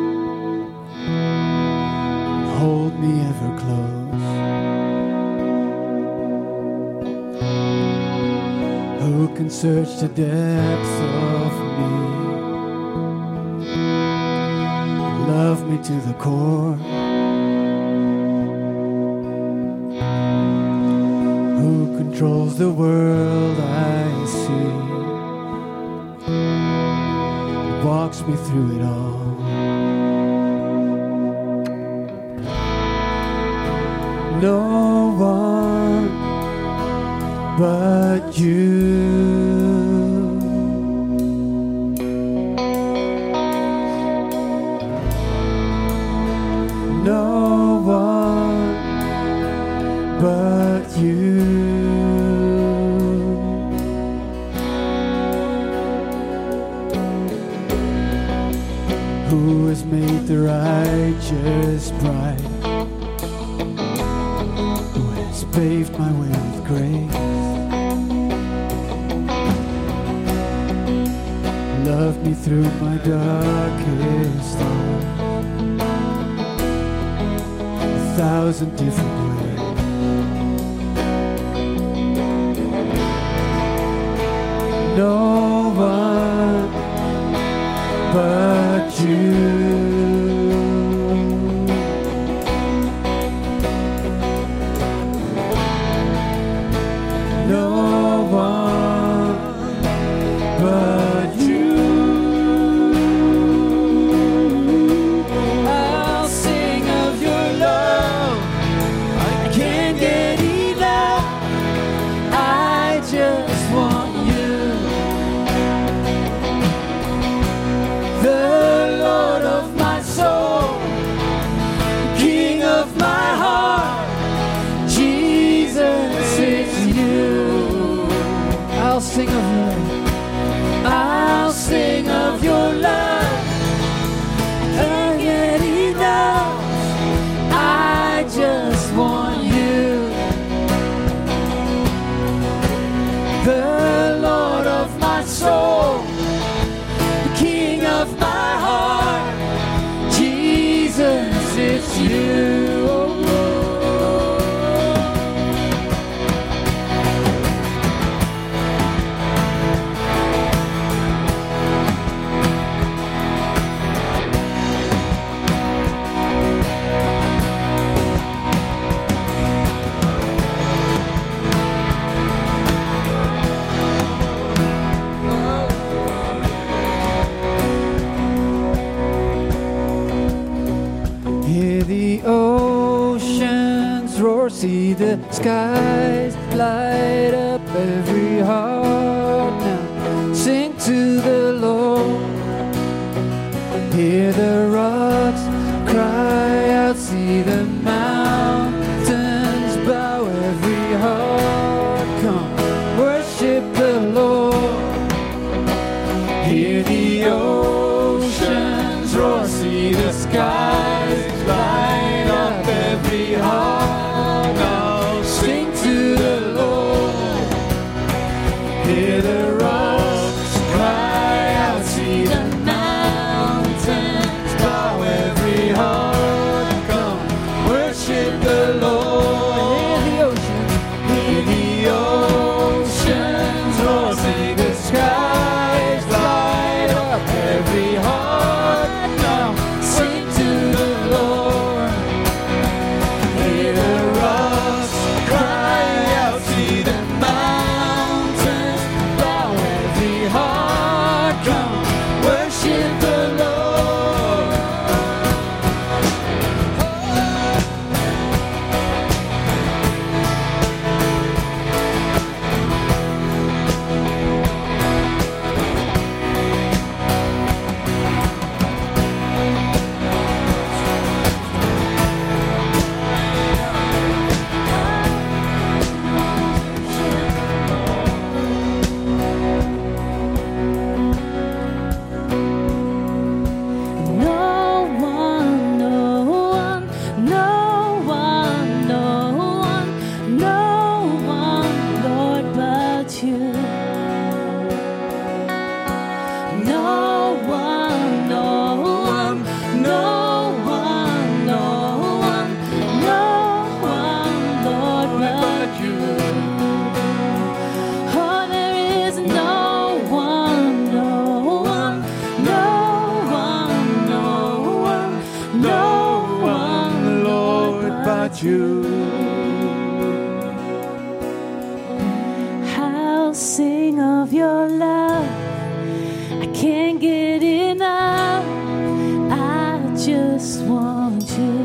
and hold me ever close? Who can search the depths of me? Love me to the core. Who controls the world I see? Walks me through it all. No one but you. No one but you. Who has made the righteous bright? Who has paved my way with grace? Loved me through my darkest hour. Thousand different ways. No one but you. No one but you. I'll sing of your love. Can't get enough. I just want you. The Lord of my soul, King of my heart, Jesus, it's you. I'll sing of your love. I'll sing of your love. Can't get enough. I just want you. The Lord of my soul, the King of my heart, Jesus, it's you. Hear the oceans roar, see the skies light up every heart now. Sing to the Lord. Hear the rocks cry out, see the mountains bow, every heart come worship the Lord. Hear the ocean Hear the rocks cry out, see the mountains bow, every heart come worship the Lord. Hear the ocean, hear the oceans roar, see the skies light up, every heart now sing to the Lord. Hear the rocks cry out, see the mountains bow, every heart come worship the Lord. No one, no one, no one, no one, no one, Lord, but you. No one, no one, no one, no one, no one, Lord, but you. Oh, there is no one, no one, no one, no one, no one, Lord, but you. I'll sing of your love. I can't get enough. I just want you.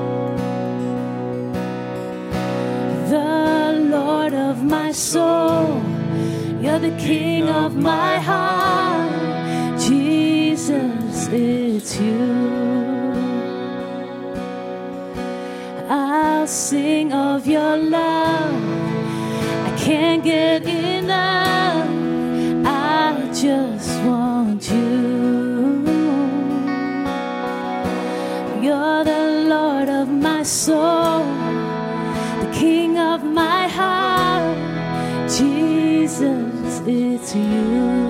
The Lord of my soul, you're the King of my heart. Jesus, it's you. I'll sing of your love. I can't get enough. I just want you. You're the Lord of my soul, the King of my heart. Jesus, it's you.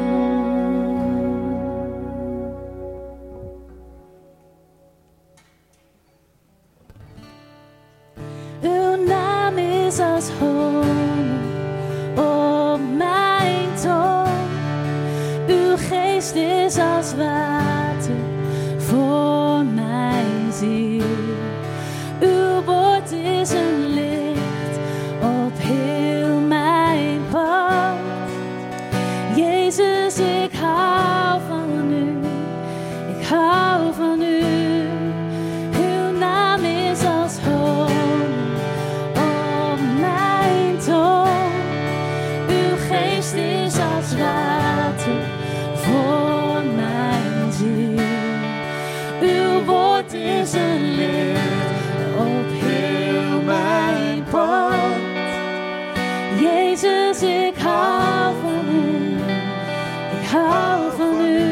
Uw naam is als honing op mijn tong. Uw geest is als water voor mijn ziel. Uw woord is een licht op heel mijn pad. Jezus, ik hou van u. Ik hou van u. Uw naam is als honing op mijn tong. Uw geest is als water voor mijn ziel. Uw woord is een licht op heel mijn pad. Jezus, ik hou van u. Ik hou van u.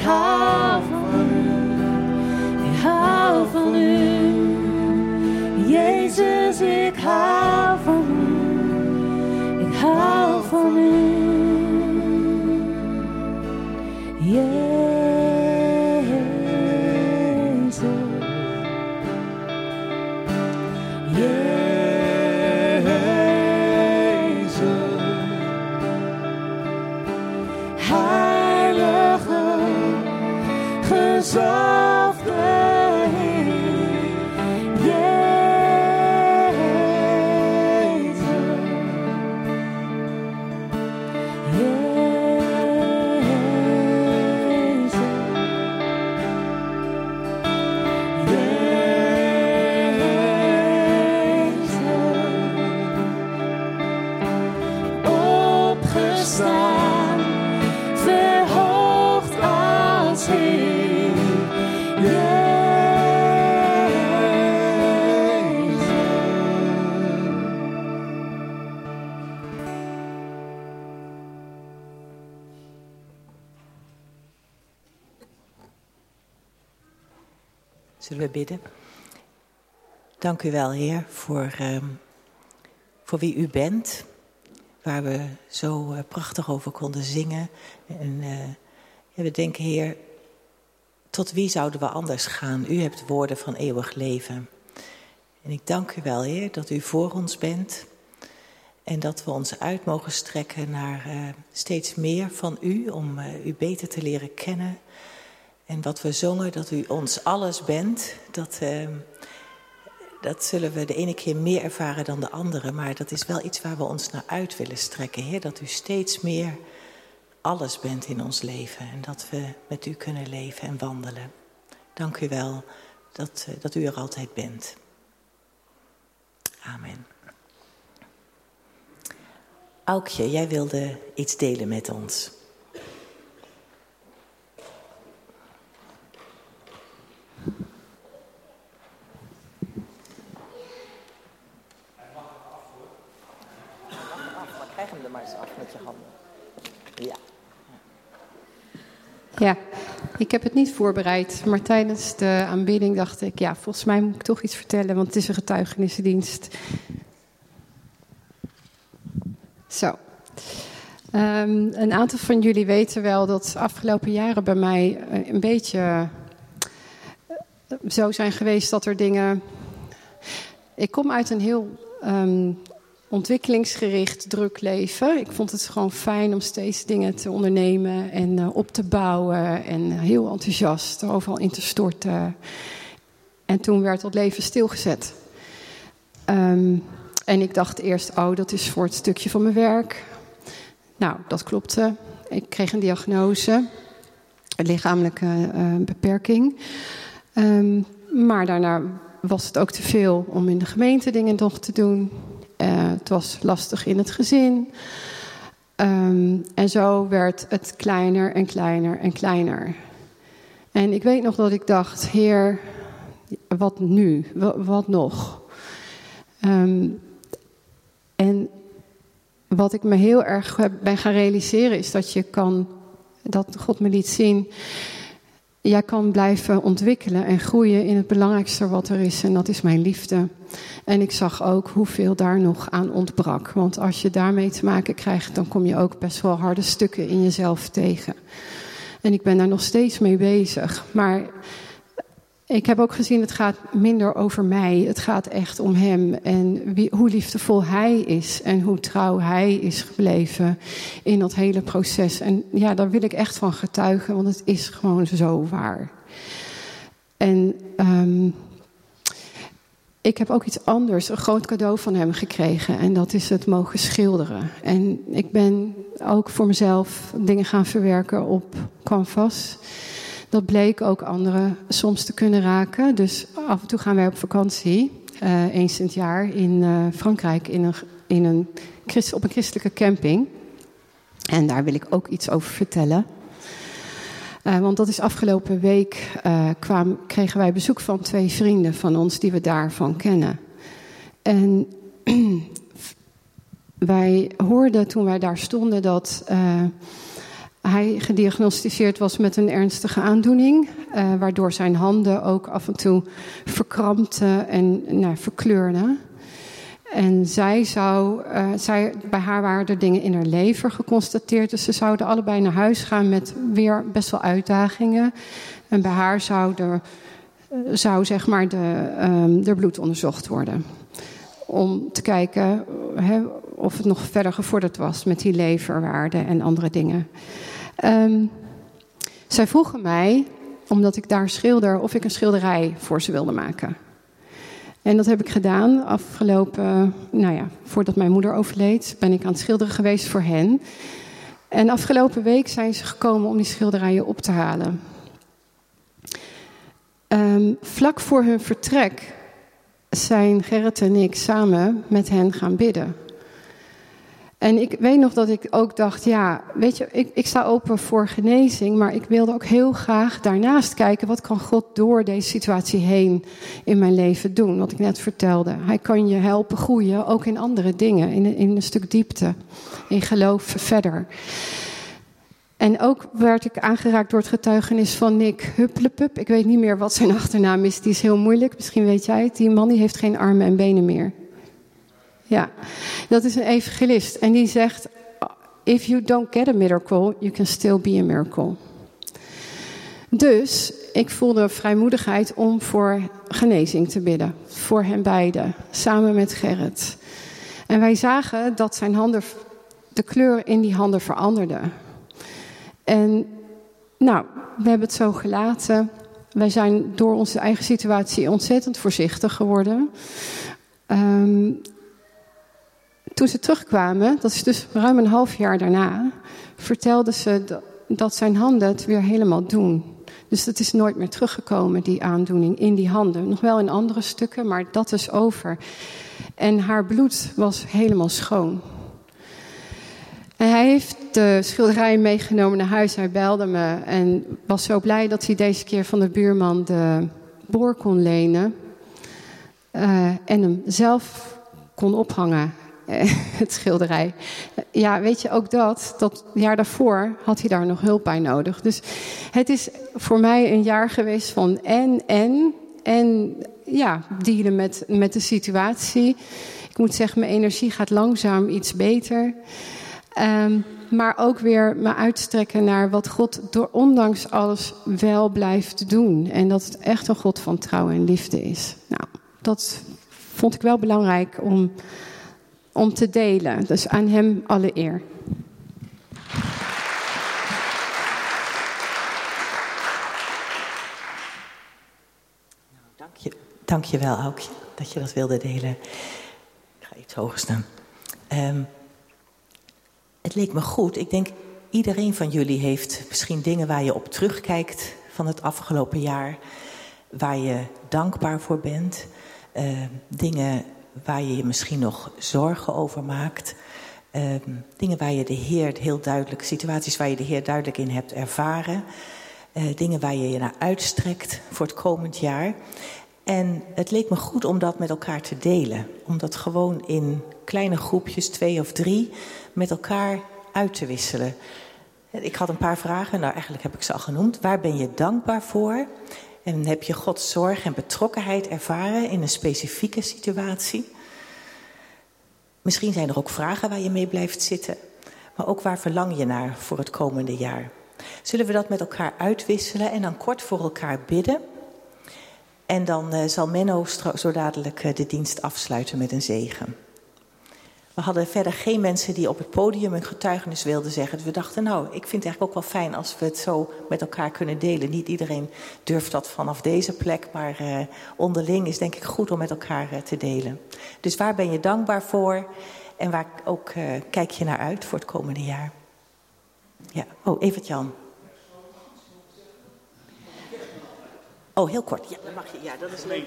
hou van u. Ik hou van u. Jezus, ik hou van u. Ik hou van u. Jezus. Gezalfde Heer, Jezus, Jezus, Jezus, opgestaan, verhoogd als Heer. Zullen we bidden? Dank u wel, Heer, voor, um, voor wie u bent. Waar we zo uh, prachtig over konden zingen. En uh, ja, we denken, Heer, tot wie zouden we anders gaan? U hebt woorden van eeuwig leven. En ik dank u wel, Heer, dat u voor ons bent. En dat we ons uit mogen strekken naar uh, steeds meer van u. Om uh, u beter te leren kennen. En wat we zongen, dat u ons alles bent, dat, uh, dat zullen we de ene keer meer ervaren dan de andere. Maar dat is wel iets waar we ons naar uit willen strekken, Heer. Dat u steeds meer alles bent in ons leven. En dat we met u kunnen leven en wandelen. Dank u wel dat, uh, dat u er altijd bent. Amen. Aukje, jij wilde iets delen met ons. Krijg hem er maar eens af met je handen. Ja. Ja, ik heb het niet voorbereid, maar tijdens de aanbidding dacht ik, ja, volgens mij moet ik toch iets vertellen, want het is een getuigenisdienst. Zo. Um, een aantal van jullie weten wel dat de afgelopen jaren bij mij een beetje zo zijn geweest dat er dingen... Ik kom uit een heel um, ontwikkelingsgericht, druk leven. Ik vond het gewoon fijn om steeds dingen te ondernemen en uh, op te bouwen. En uh, heel enthousiast, overal in te storten. En toen werd dat leven stilgezet. Um, en ik dacht eerst, oh, dat is voor het stukje van mijn werk. Nou, dat klopte. Ik kreeg een diagnose, een lichamelijke uh, beperking. Um, maar daarna was het ook te veel om in de gemeente dingen nog te doen. Uh, het was lastig in het gezin. Um, en zo werd het kleiner en kleiner en kleiner. En ik weet nog dat ik dacht, Heer, wat nu? Wat, wat nog? Um, en wat ik me heel erg ben gaan realiseren is dat je kan, dat God me liet zien, jij kan blijven ontwikkelen en groeien in het belangrijkste wat er is. En dat is mijn liefde. En ik zag ook hoeveel daar nog aan ontbrak. Want als je daarmee te maken krijgt, dan kom je ook best wel harde stukken in jezelf tegen. En ik ben daar nog steeds mee bezig. Maar ik heb ook gezien, het gaat minder over mij. Het gaat echt om hem. En wie, hoe liefdevol hij is. En hoe trouw hij is gebleven in dat hele proces. En ja, daar wil ik echt van getuigen. Want het is gewoon zo waar. En um, ik heb ook iets anders, een groot cadeau van hem gekregen. En dat is het mogen schilderen. En ik ben ook voor mezelf dingen gaan verwerken op canvas. Dat bleek ook anderen soms te kunnen raken. Dus af en toe gaan wij op vakantie, uh, eens in het jaar, in uh, Frankrijk, in een, in een, op een christelijke camping. En daar wil ik ook iets over vertellen. Uh, want dat is afgelopen week, uh, kwam, kregen wij bezoek van twee vrienden van ons die we daarvan kennen. En wij hoorden toen wij daar stonden dat... Uh, hij gediagnosticeerd was met een ernstige aandoening, uh, waardoor zijn handen ook af en toe verkrampten en nou, verkleurden. En zij zou, uh, zij, bij haar waren er dingen in haar lever geconstateerd, dus ze zouden allebei naar huis gaan met weer best wel uitdagingen. En bij haar zou, er, zou zeg maar de, um, de bloed onderzocht worden. Om te kijken he, of het nog verder gevorderd was met die leverwaarden en andere dingen. Um, zij vroegen mij, omdat ik daar schilder, of ik een schilderij voor ze wilde maken. En dat heb ik gedaan. Afgelopen, nou ja, voordat mijn moeder overleed, ben ik aan het schilderen geweest voor hen. En afgelopen week zijn ze gekomen om die schilderijen op te halen. Um, vlak voor hun vertrek zijn Gerrit en ik samen met hen gaan bidden. En ik weet nog dat ik ook dacht, ja, weet je, ik, ik sta open voor genezing, maar ik wilde ook heel graag daarnaast kijken, wat kan God door deze situatie heen in mijn leven doen? Wat ik net vertelde. Hij kan je helpen groeien, ook in andere dingen, in, in een stuk diepte, in geloof verder. En ook werd ik aangeraakt door het getuigenis van Nick Hupplepup. Ik weet niet meer wat zijn achternaam is, die is heel moeilijk. Misschien weet jij het. Die man die heeft geen armen en benen meer. Ja, dat is een evangelist. En die zegt, if you don't get a miracle, you can still be a miracle. Dus ik voelde vrijmoedigheid om voor genezing te bidden. Voor hen beiden, samen met Gerrit. En wij zagen dat zijn handen, de kleur in die handen veranderde. En nou, we hebben het zo gelaten. Wij zijn door onze eigen situatie ontzettend voorzichtig geworden. Um, toen ze terugkwamen, dat is dus ruim een half jaar daarna, vertelden ze dat, dat zijn handen het weer helemaal doen. Dus het is nooit meer teruggekomen, die aandoening, in die handen. Nog wel in andere stukken, maar dat is over. En haar bloed was helemaal schoon. En hij heeft de schilderij meegenomen naar huis. Hij belde me en was zo blij dat hij deze keer van de buurman de boor kon lenen. Uh, en hem zelf kon ophangen, het schilderij. Ja, weet je, ook dat, dat jaar daarvoor had hij daar nog hulp bij nodig. Dus het is voor mij een jaar geweest van en, en, en ja, dealen met, met de situatie. Ik moet zeggen, mijn energie gaat langzaam iets beter. Um, maar ook weer me uitstrekken naar wat God door ondanks alles wel blijft doen. En dat het echt een God van trouw en liefde is. Nou, dat vond ik wel belangrijk om, om te delen. Dus aan hem alle eer. Dank je, dank je wel, Aukje, dat je dat wilde delen. Ik ga iets hoger staan. Um, Het leek me goed. Ik denk, iedereen van jullie heeft misschien dingen waar je op terugkijkt van het afgelopen jaar. Waar je dankbaar voor bent. Uh, dingen waar je je misschien nog zorgen over maakt. Uh, dingen waar je de Heer heel duidelijk, situaties waar je de Heer duidelijk in hebt ervaren. Uh, dingen waar je je naar uitstrekt voor het komend jaar. En het leek me goed om dat met elkaar te delen. Om dat gewoon in kleine groepjes, twee of drie, met elkaar uit te wisselen. Ik had een paar vragen, nou eigenlijk heb ik ze al genoemd. Waar ben je dankbaar voor? En heb je Gods zorg en betrokkenheid ervaren in een specifieke situatie? Misschien zijn er ook vragen waar je mee blijft zitten. Maar ook waar verlang je naar voor het komende jaar? Zullen we dat met elkaar uitwisselen en dan kort voor elkaar bidden? En dan uh, zal Menno stro- zo dadelijk uh, de dienst afsluiten met een zegen. We hadden verder geen mensen die op het podium een getuigenis wilden zeggen. Dus we dachten, nou, ik vind het eigenlijk ook wel fijn als we het zo met elkaar kunnen delen. Niet iedereen durft dat vanaf deze plek, maar uh, onderling is denk ik goed om met elkaar uh, te delen. Dus waar ben je dankbaar voor en waar ook uh, kijk je naar uit voor het komende jaar? Ja, oh, Evert-Jan. Oh, heel kort. Ja, dat mag je. Ja, dat is leuk.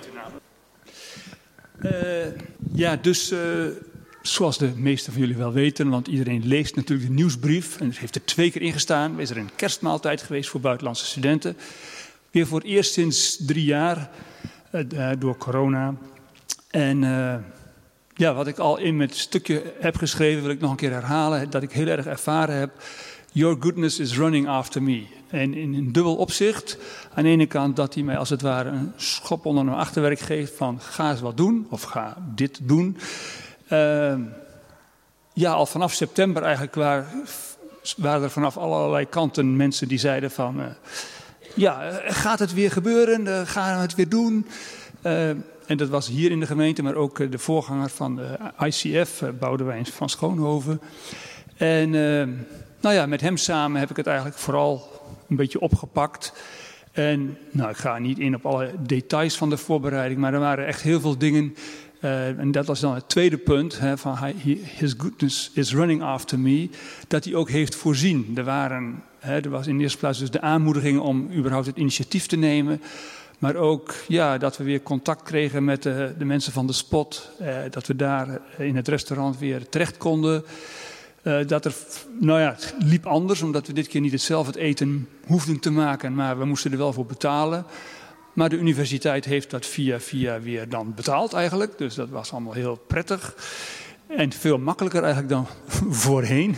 Uh, ja, dus uh, zoals de meesten van jullie wel weten, want iedereen leest natuurlijk de nieuwsbrief. En heeft er twee keer in gestaan. Is er een kerstmaaltijd geweest voor buitenlandse studenten. Weer voor het eerst sinds drie jaar uh, door corona. En uh, ja, wat ik al in het stukje heb geschreven, wil ik nog een keer herhalen. Dat ik heel erg ervaren heb Your goodness is running after me. En in een dubbel opzicht. Aan de ene kant dat hij mij als het ware een schop onder mijn achterwerk geeft van ga eens wat doen of ga dit doen. Uh, ja, al vanaf september eigenlijk waren, waren er vanaf allerlei kanten mensen die zeiden van uh, ja, gaat het weer gebeuren? Uh, gaan we het weer doen? Uh, en dat was hier in de gemeente, maar ook uh, de voorganger van de I C F, uh, Boudewijn van Schoonhoven. En uh, nou ja, met hem samen heb ik het eigenlijk vooral een beetje opgepakt. En nou, ik ga niet in op alle details van de voorbereiding, maar er waren echt heel veel dingen. Uh, en dat was dan het tweede punt, hè, van his goodness is running after me, dat hij ook heeft voorzien. Er, waren, hè, er was in de eerste plaats dus de aanmoediging om überhaupt het initiatief te nemen. Maar ook ja, dat we weer contact kregen met de, de mensen van de Spot. Uh, dat we daar in het restaurant weer terecht konden. Uh, dat er, nou ja, het liep anders, omdat we dit keer niet zelf het eten hoefden te maken, maar we moesten er wel voor betalen. Maar de universiteit heeft dat via via weer dan betaald eigenlijk, dus dat was allemaal heel prettig. En veel makkelijker eigenlijk dan voorheen.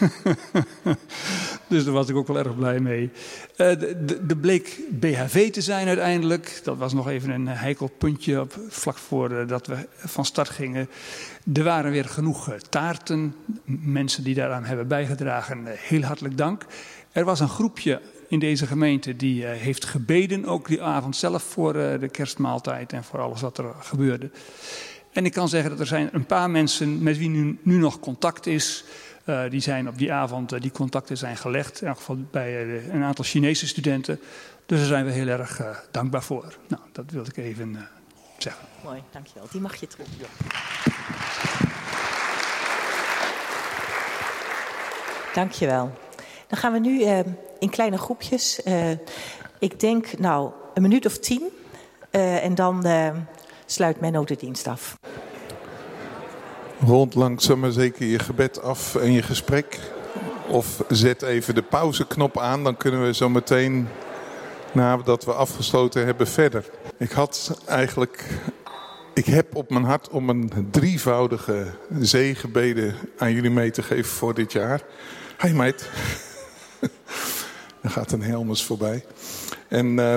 Dus daar was ik ook wel erg blij mee. Er bleek B H V te zijn uiteindelijk. Dat was nog even een heikel puntje op, vlak voordat we van start gingen. Er waren weer genoeg taarten. Mensen die daaraan hebben bijgedragen, heel hartelijk dank. Er was een groepje in deze gemeente die uh, heeft gebeden, ook die avond zelf, voor uh, de kerstmaaltijd en voor alles wat er gebeurde. En ik kan zeggen dat er zijn een paar mensen met wie nu, nu nog contact is. Uh, die zijn op die avond, uh, die contacten zijn gelegd. In elk geval bij uh, een aantal Chinese studenten. Dus daar zijn we heel erg uh, dankbaar voor. Nou, dat wilde ik even uh, zeggen. Mooi, dankjewel. Die mag je terug. Ja. Dankjewel. Dan gaan we nu uh, in kleine groepjes. Uh, ik denk nou een minuut of tien. Uh, en dan uh, sluit Menno de dienst af. Rond langzaam maar zeker je gebed af en je gesprek. Of zet even de pauzeknop aan. Dan kunnen we zo meteen, nadat we afgesloten hebben, verder. Ik had eigenlijk... Ik heb op mijn hart om een drievoudige zegenbede aan jullie mee te geven voor dit jaar. Hi meid. Er gaat een Helmers voorbij. En uh,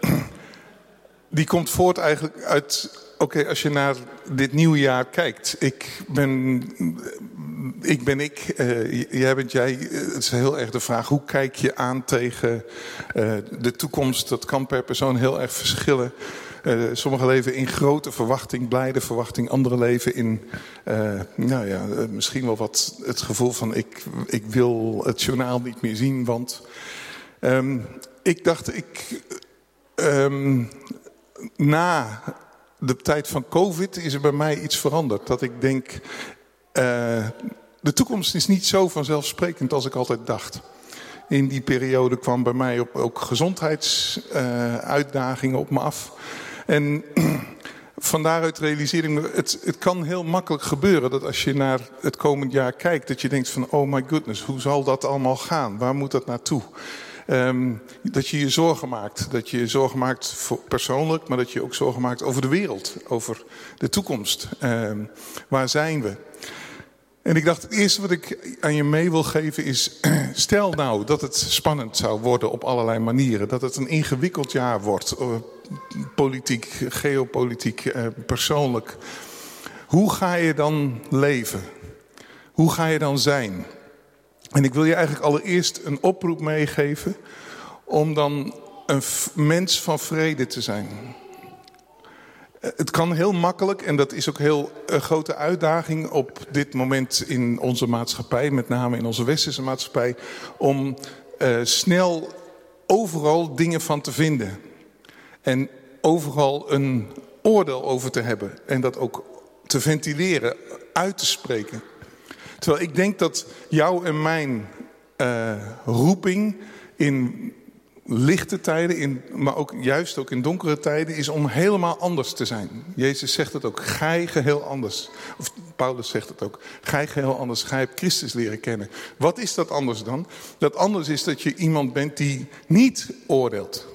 die komt voort eigenlijk uit... Oké, okay, als je naar dit nieuwe jaar kijkt. Ik ben ik. Ben ik uh, jij bent jij. Het is heel erg de vraag, hoe kijk je aan tegen uh, de toekomst? Dat kan per persoon heel erg verschillen. Uh, sommigen leven in grote verwachting, blijde verwachting. Anderen leven in, uh, nou ja, uh, misschien wel wat het gevoel van... Ik, ik wil het journaal niet meer zien, want... Um, ik dacht, ik... Um, na de tijd van COVID is er bij mij iets veranderd. Dat ik denk, uh, de toekomst is niet zo vanzelfsprekend als ik altijd dacht. In die periode kwam bij mij op, ook gezondheidsuitdagingen uh, op me af. En van daaruit realiseerde ik me, het, het kan heel makkelijk gebeuren dat als je naar het komend jaar kijkt, dat je denkt van, oh my goodness, hoe zal dat allemaal gaan? Waar moet dat naartoe? Um, dat je je zorgen maakt. Dat je je zorgen maakt voor persoonlijk, maar dat je ook zorgen maakt over de wereld. Over de toekomst. Um, waar zijn we? En ik dacht, het eerste wat ik aan je mee wil geven is... Stel nou dat het spannend zou worden op allerlei manieren. Dat het een ingewikkeld jaar wordt. Uh, politiek, geopolitiek, uh, persoonlijk. Hoe ga je dan leven? Hoe ga je dan zijn? En ik wil je eigenlijk allereerst een oproep meegeven om dan een mens van vrede te zijn. Het kan heel makkelijk, en dat is ook heel een grote uitdaging op dit moment in onze maatschappij, met name in onze westerse maatschappij, om uh, snel overal dingen van te vinden. En overal een oordeel over te hebben en dat ook te ventileren, uit te spreken. Terwijl ik denk dat jouw en mijn uh, roeping in lichte tijden, in, maar ook juist ook in donkere tijden, is om helemaal anders te zijn. Jezus zegt het ook, gij geheel anders. Of Paulus zegt het ook, gij geheel anders. Gij hebt Christus leren kennen. Wat is dat anders dan? Dat anders is dat je iemand bent die niet oordeelt.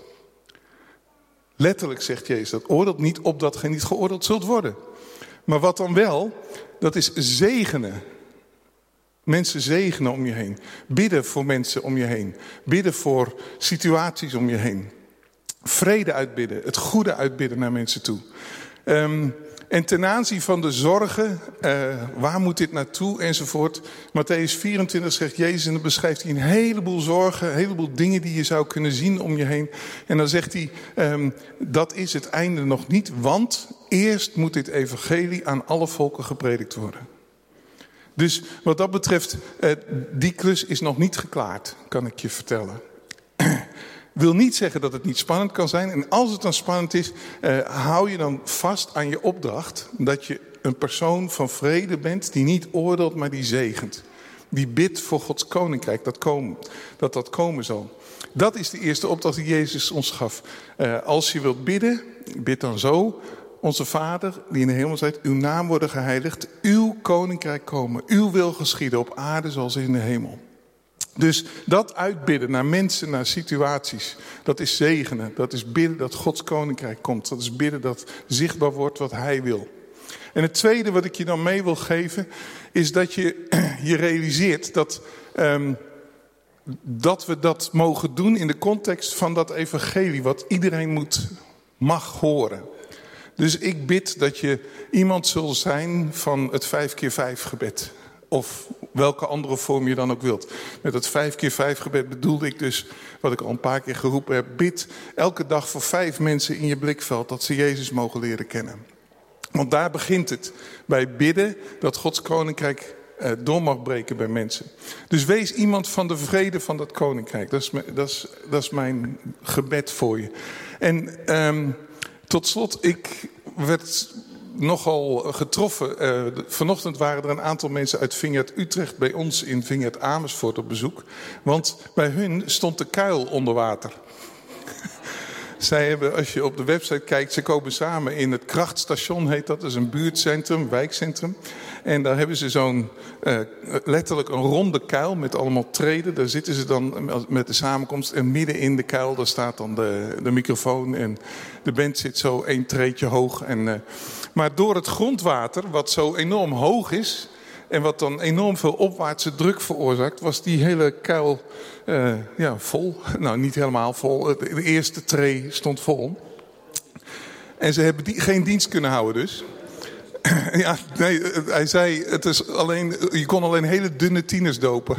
Letterlijk zegt Jezus dat, oordeelt niet opdat gij niet geoordeeld zult worden. Maar wat dan wel, dat is zegenen. Mensen zegenen om je heen. Bidden voor mensen om je heen. Bidden voor situaties om je heen. Vrede uitbidden. Het goede uitbidden naar mensen toe. Um, en ten aanzien van de zorgen, uh, waar moet dit naartoe enzovoort. Matthäus vierentwintig zegt Jezus en dan beschrijft hij een heleboel zorgen, een heleboel dingen die je zou kunnen zien om je heen. En dan zegt hij, um, dat is het einde nog niet, want eerst moet dit evangelie aan alle volken gepredikt worden. Dus wat dat betreft, uh, die klus is nog niet geklaard, kan ik je vertellen. Wil niet zeggen dat het niet spannend kan zijn. En als het dan spannend is, uh, hou je dan vast aan je opdracht. Dat je een persoon van vrede bent die niet oordeelt, maar die zegent. Die bidt voor Gods koninkrijk, dat komen, dat, dat komen zal. Dat is de eerste opdracht die Jezus ons gaf. Uh, als je wilt bidden, bid dan zo. Onze Vader, die in de hemel zijt, uw naam worden geheiligd. Uw koninkrijk komen. Uw wil geschieden op aarde zoals in de hemel. Dus dat uitbidden naar mensen, naar situaties, dat is zegenen. Dat is bidden dat Gods koninkrijk komt. Dat is bidden dat zichtbaar wordt wat Hij wil. En het tweede wat ik je dan mee wil geven, is dat je je realiseert dat, um, dat we dat mogen doen in de context van dat evangelie, wat iedereen moet, mag horen. Dus ik bid dat je iemand zult zijn van het vijf keer vijf gebed. Of welke andere vorm je dan ook wilt. Met het vijf keer vijf gebed bedoelde ik dus, wat ik al een paar keer geroepen heb. Bid elke dag voor vijf mensen in je blikveld dat ze Jezus mogen leren kennen. Want daar begint het. Bij bidden dat Gods koninkrijk eh, door mag breken bij mensen. Dus wees iemand van de vrede van dat koninkrijk. Dat is, dat is, dat is mijn gebed voor je. En um, tot slot, ik werd nogal getroffen. Uh, vanochtend waren er een aantal mensen uit Vineyard Utrecht bij ons in Vineyard Amersfoort op bezoek. Want bij hun stond de kuil onder water. Zij hebben, als je op de website kijkt, ze komen samen in het Krachtstation, heet dat. Dat is een buurtcentrum, wijkcentrum. En daar hebben ze zo'n, uh, letterlijk een ronde kuil met allemaal treden. Daar zitten ze dan met de samenkomst. En midden in de kuil, daar staat dan de, de microfoon. En de band zit zo één treedje hoog. En, uh, maar door het grondwater, wat zo enorm hoog is, en wat dan enorm veel opwaartse druk veroorzaakt, was die hele kuil uh, ja, vol. Nou, niet helemaal vol. De eerste tree stond vol. En ze hebben die, geen dienst kunnen houden dus. Ja, nee, hij zei, het is alleen, je kon alleen hele dunne tieners dopen.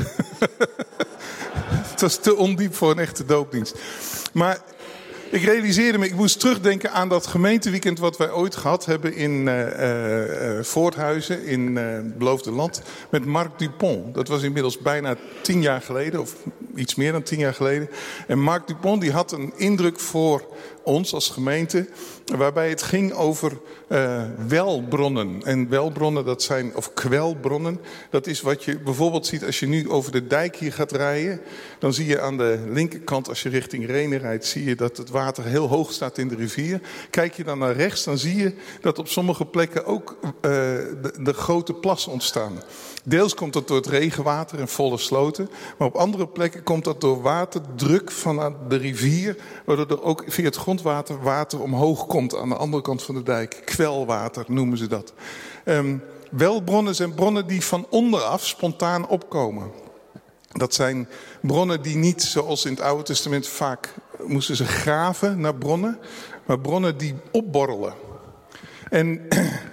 Het was te ondiep voor een echte doopdienst. Maar ik realiseerde me, ik moest terugdenken aan dat gemeenteweekend wat wij ooit gehad hebben in uh, uh, Voorthuizen, in uh, het Beloofde Land, met Marc Dupont. Dat was inmiddels bijna tien jaar geleden, of iets meer dan tien jaar geleden. En Marc Dupont die had een indruk voor ons als gemeente, waarbij het ging over uh, welbronnen. En welbronnen, dat zijn, of kwelbronnen, dat is wat je bijvoorbeeld ziet als je nu over de dijk hier gaat rijden. Dan zie je aan de linkerkant, als je richting Renen rijdt, zie je dat het water heel hoog staat in de rivier. Kijk je dan naar rechts, dan zie je dat op sommige plekken ook uh, de, de grote plassen ontstaan. Deels komt dat door het regenwater en volle sloten. Maar op andere plekken komt dat door waterdruk van de rivier. Waardoor er ook via het grondwater water omhoog komt aan de andere kant van de dijk. Kwelwater noemen ze dat. Um, welbronnen zijn bronnen die van onderaf spontaan opkomen. Dat zijn bronnen die niet, zoals in het Oude Testament vaak moesten ze graven naar bronnen. Maar bronnen die opborrelen. En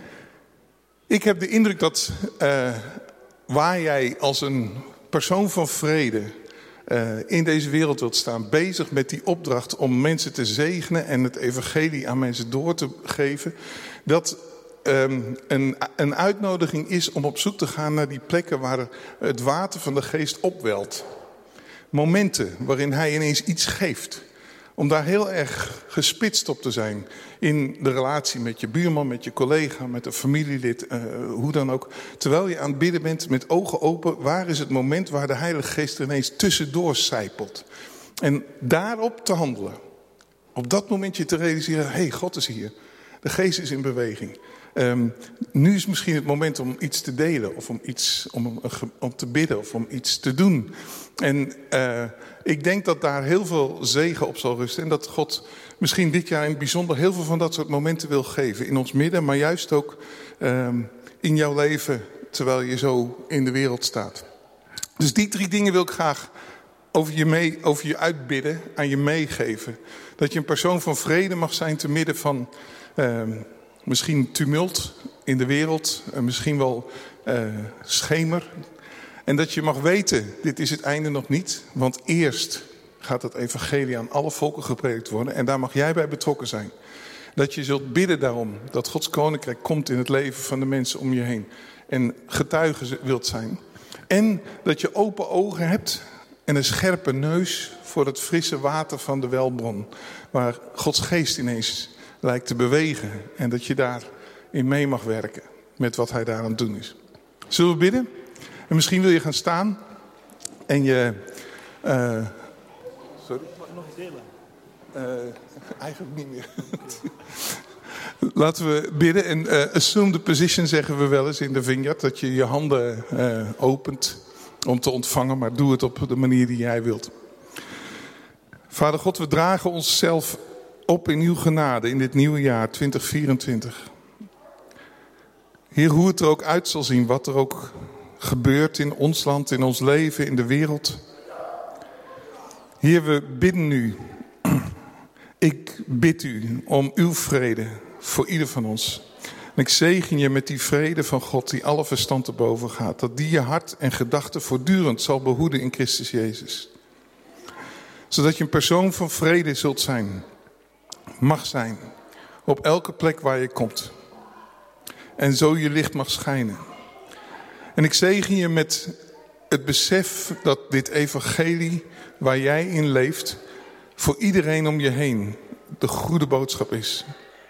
ik heb de indruk dat uh, waar jij als een persoon van vrede uh, in deze wereld wilt staan, bezig met die opdracht om mensen te zegenen en het evangelie aan mensen door te geven, dat um, een, een uitnodiging is om op zoek te gaan naar die plekken waar het water van de geest opwelt. Momenten waarin hij ineens iets geeft. Om daar heel erg gespitst op te zijn in de relatie met je buurman, met je collega, met een familielid, uh, hoe dan ook. Terwijl je aan het bidden bent met ogen open, waar is het moment waar de Heilige Geest er ineens tussendoor sijpelt. En daarop te handelen. Op dat moment je te realiseren, hé, hey, God is hier. De Geest is in beweging. Um, nu is misschien het moment om iets te delen of om, iets, om, om te bidden of om iets te doen. En uh, ik denk dat daar heel veel zegen op zal rusten. En dat God misschien dit jaar in het bijzonder heel veel van dat soort momenten wil geven. In ons midden, maar juist ook um, in jouw leven terwijl je zo in de wereld staat. Dus die drie dingen wil ik graag over je, mee, over je uitbidden, aan je meegeven. Dat je een persoon van vrede mag zijn te midden van uh, misschien tumult in de wereld. Uh, misschien wel uh, schemer. En dat je mag weten, dit is het einde nog niet. Want eerst gaat het evangelie aan alle volken gepredikt worden. En daar mag jij bij betrokken zijn. Dat je zult bidden daarom. Dat Gods koninkrijk komt in het leven van de mensen om je heen. En getuige wilt zijn. En dat je open ogen hebt en een scherpe neus voor het frisse water van de welbron. Waar Gods geest ineens lijkt te bewegen. En dat je daarin mee mag werken met wat hij daar aan het doen is. Zullen we bidden? En misschien wil je gaan staan. En je... Uh, sorry? Mag ik nog iets delen? Uh, eigenlijk niet meer. Laten we bidden. En uh, assume the position zeggen we wel eens in de vineyard. Dat je je handen uh, opent om te ontvangen. Maar doe het op de manier die jij wilt. Vader God, we dragen onszelf op in uw genade in dit nieuwe jaar twintig vierentwintig. Heer, hoe het er ook uit zal zien. Wat er ook gebeurt in ons land, in ons leven, in de wereld. Heer, we bidden nu. Ik bid u om uw vrede voor ieder van ons. En ik zegen je met die vrede van God die alle verstand te boven gaat. Dat die je hart en gedachten voortdurend zal behoeden in Christus Jezus. Zodat je een persoon van vrede zult zijn. Mag zijn. Op elke plek waar je komt. En zo je licht mag schijnen. En ik zegen je met het besef dat dit evangelie waar jij in leeft, voor iedereen om je heen de goede boodschap is.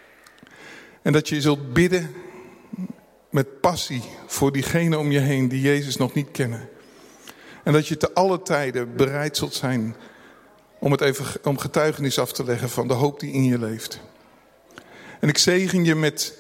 En dat je zult bidden met passie voor diegenen om je heen die Jezus nog niet kennen. En dat je te alle tijden bereid zult zijn om, het even, om getuigenis af te leggen van de hoop die in je leeft. En ik zegen je met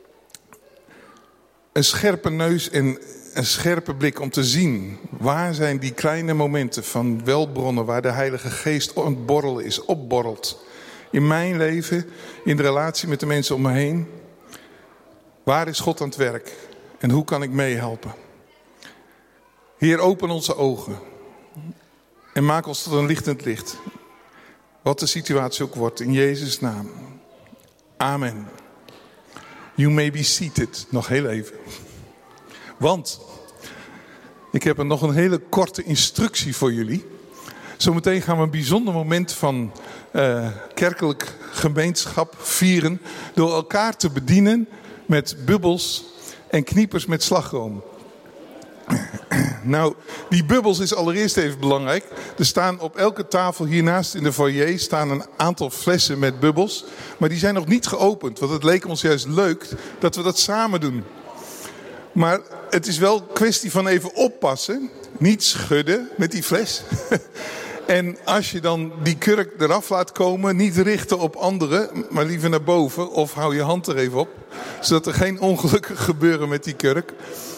een scherpe neus en een scherpe blik om te zien waar zijn die kleine momenten van welbronnen waar de Heilige Geest aan het borrelen is, opborrelt. In mijn leven, in de relatie met de mensen om me heen. Waar is God aan het werk? En hoe kan ik meehelpen? Heer, open onze ogen. En maak ons tot een lichtend licht. Wat de situatie ook wordt, in Jezus' naam. Amen. You may be seated. Nog heel even. Want ik heb er nog een hele korte instructie voor jullie. Zometeen gaan we een bijzonder moment van uh, kerkelijk gemeenschap vieren. Door elkaar te bedienen met bubbels en kniepers met slagroom. Nou, die bubbels is allereerst even belangrijk. Er staan op elke tafel hiernaast in de foyer staan een aantal flessen met bubbels. Maar die zijn nog niet geopend. Want het leek ons juist leuk dat we dat samen doen. Maar het is wel een kwestie van even oppassen. Niet schudden met die fles. En als je dan die kurk eraf laat komen, niet richten op anderen, maar liever naar boven. Of hou je hand er even op. Zodat er geen ongelukken gebeuren met die kurk.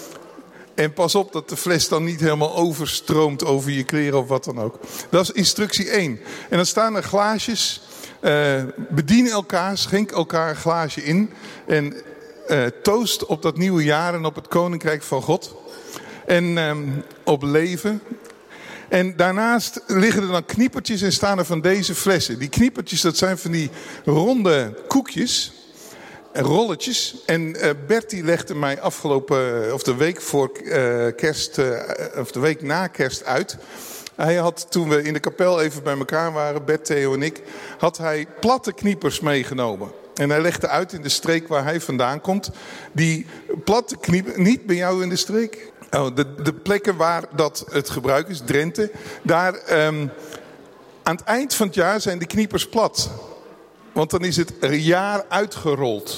En pas op dat de fles dan niet helemaal overstroomt over je kleren of wat dan ook. Dat is instructie één. En dan staan er glaasjes. Uh, bedien elkaar, schenk elkaar een glaasje in. En uh, toost op dat nieuwe jaar en op het koninkrijk van God. En um, op leven. En daarnaast liggen er dan kniepertjes en staan er van deze flessen. Die kniepertjes, dat zijn van die ronde koekjes. En rolletjes. En uh, Bertie legde mij afgelopen, uh, of de week voor uh, kerst, uh, of de week na kerst uit. Hij had, toen we in de kapel even bij elkaar waren, Bert, Theo en ik, had hij platte kniepers meegenomen. En hij legde uit in de streek waar hij vandaan komt. Die platte kniepers, niet bij jou in de streek? Oh, de, de plekken waar dat het gebruik is, Drenthe. Daar, um, aan het eind van het jaar zijn de kniepers plat. Want dan is het jaar uitgerold.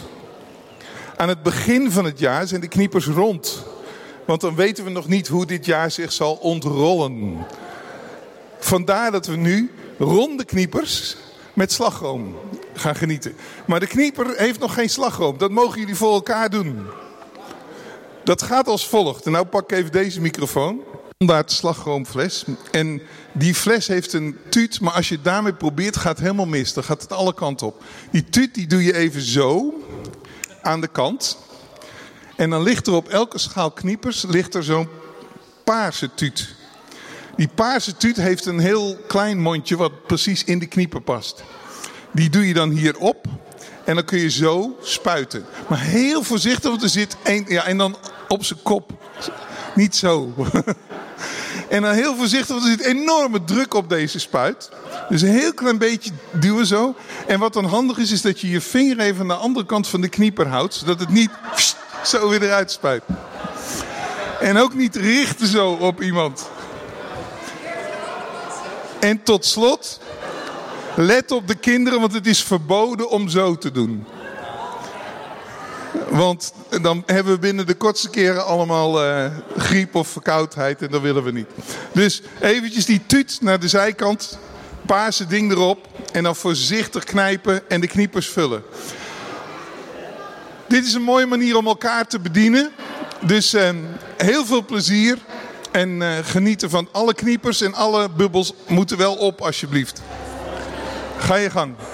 Aan het begin van het jaar zijn de kniepers rond. Want dan weten we nog niet hoe dit jaar zich zal ontrollen. Vandaar dat we nu ronde kniepers met slagroom gaan genieten. Maar de knieper heeft nog geen slagroom. Dat mogen jullie voor elkaar doen. Dat gaat als volgt. En nou pak ik even deze microfoon. Standaard slagroomfles. En die fles heeft een tuut, maar als je het daarmee probeert, gaat het helemaal mis. Dan gaat het alle kanten op. Die tuut die doe je even zo aan de kant. En dan ligt er op elke schaal kniepers ligt er zo'n paarse tuut. Die paarse tuut heeft een heel klein mondje wat precies in de knieper past. Die doe je dan hier op en dan kun je zo spuiten. Maar heel voorzichtig, want er zit één... Ja, en dan op zijn kop. Niet zo. En dan heel voorzichtig, want er zit enorme druk op deze spuit. Dus een heel klein beetje duwen zo. En wat dan handig is, is dat je je vinger even aan de andere kant van de knieper houdt. Zodat het niet zo weer eruit spuit. En ook niet richten zo op iemand. En tot slot, let op de kinderen, want het is verboden om zo te doen. Want dan hebben we binnen de kortste keren allemaal uh, griep of verkoudheid en dat willen we niet. Dus eventjes die tuut naar de zijkant, paarse ding erop en dan voorzichtig knijpen en de kniepers vullen. Dit is een mooie manier om elkaar te bedienen. Dus uh, heel veel plezier en uh, genieten van alle kniepers en alle bubbels moeten wel op alsjeblieft. Ga je gang.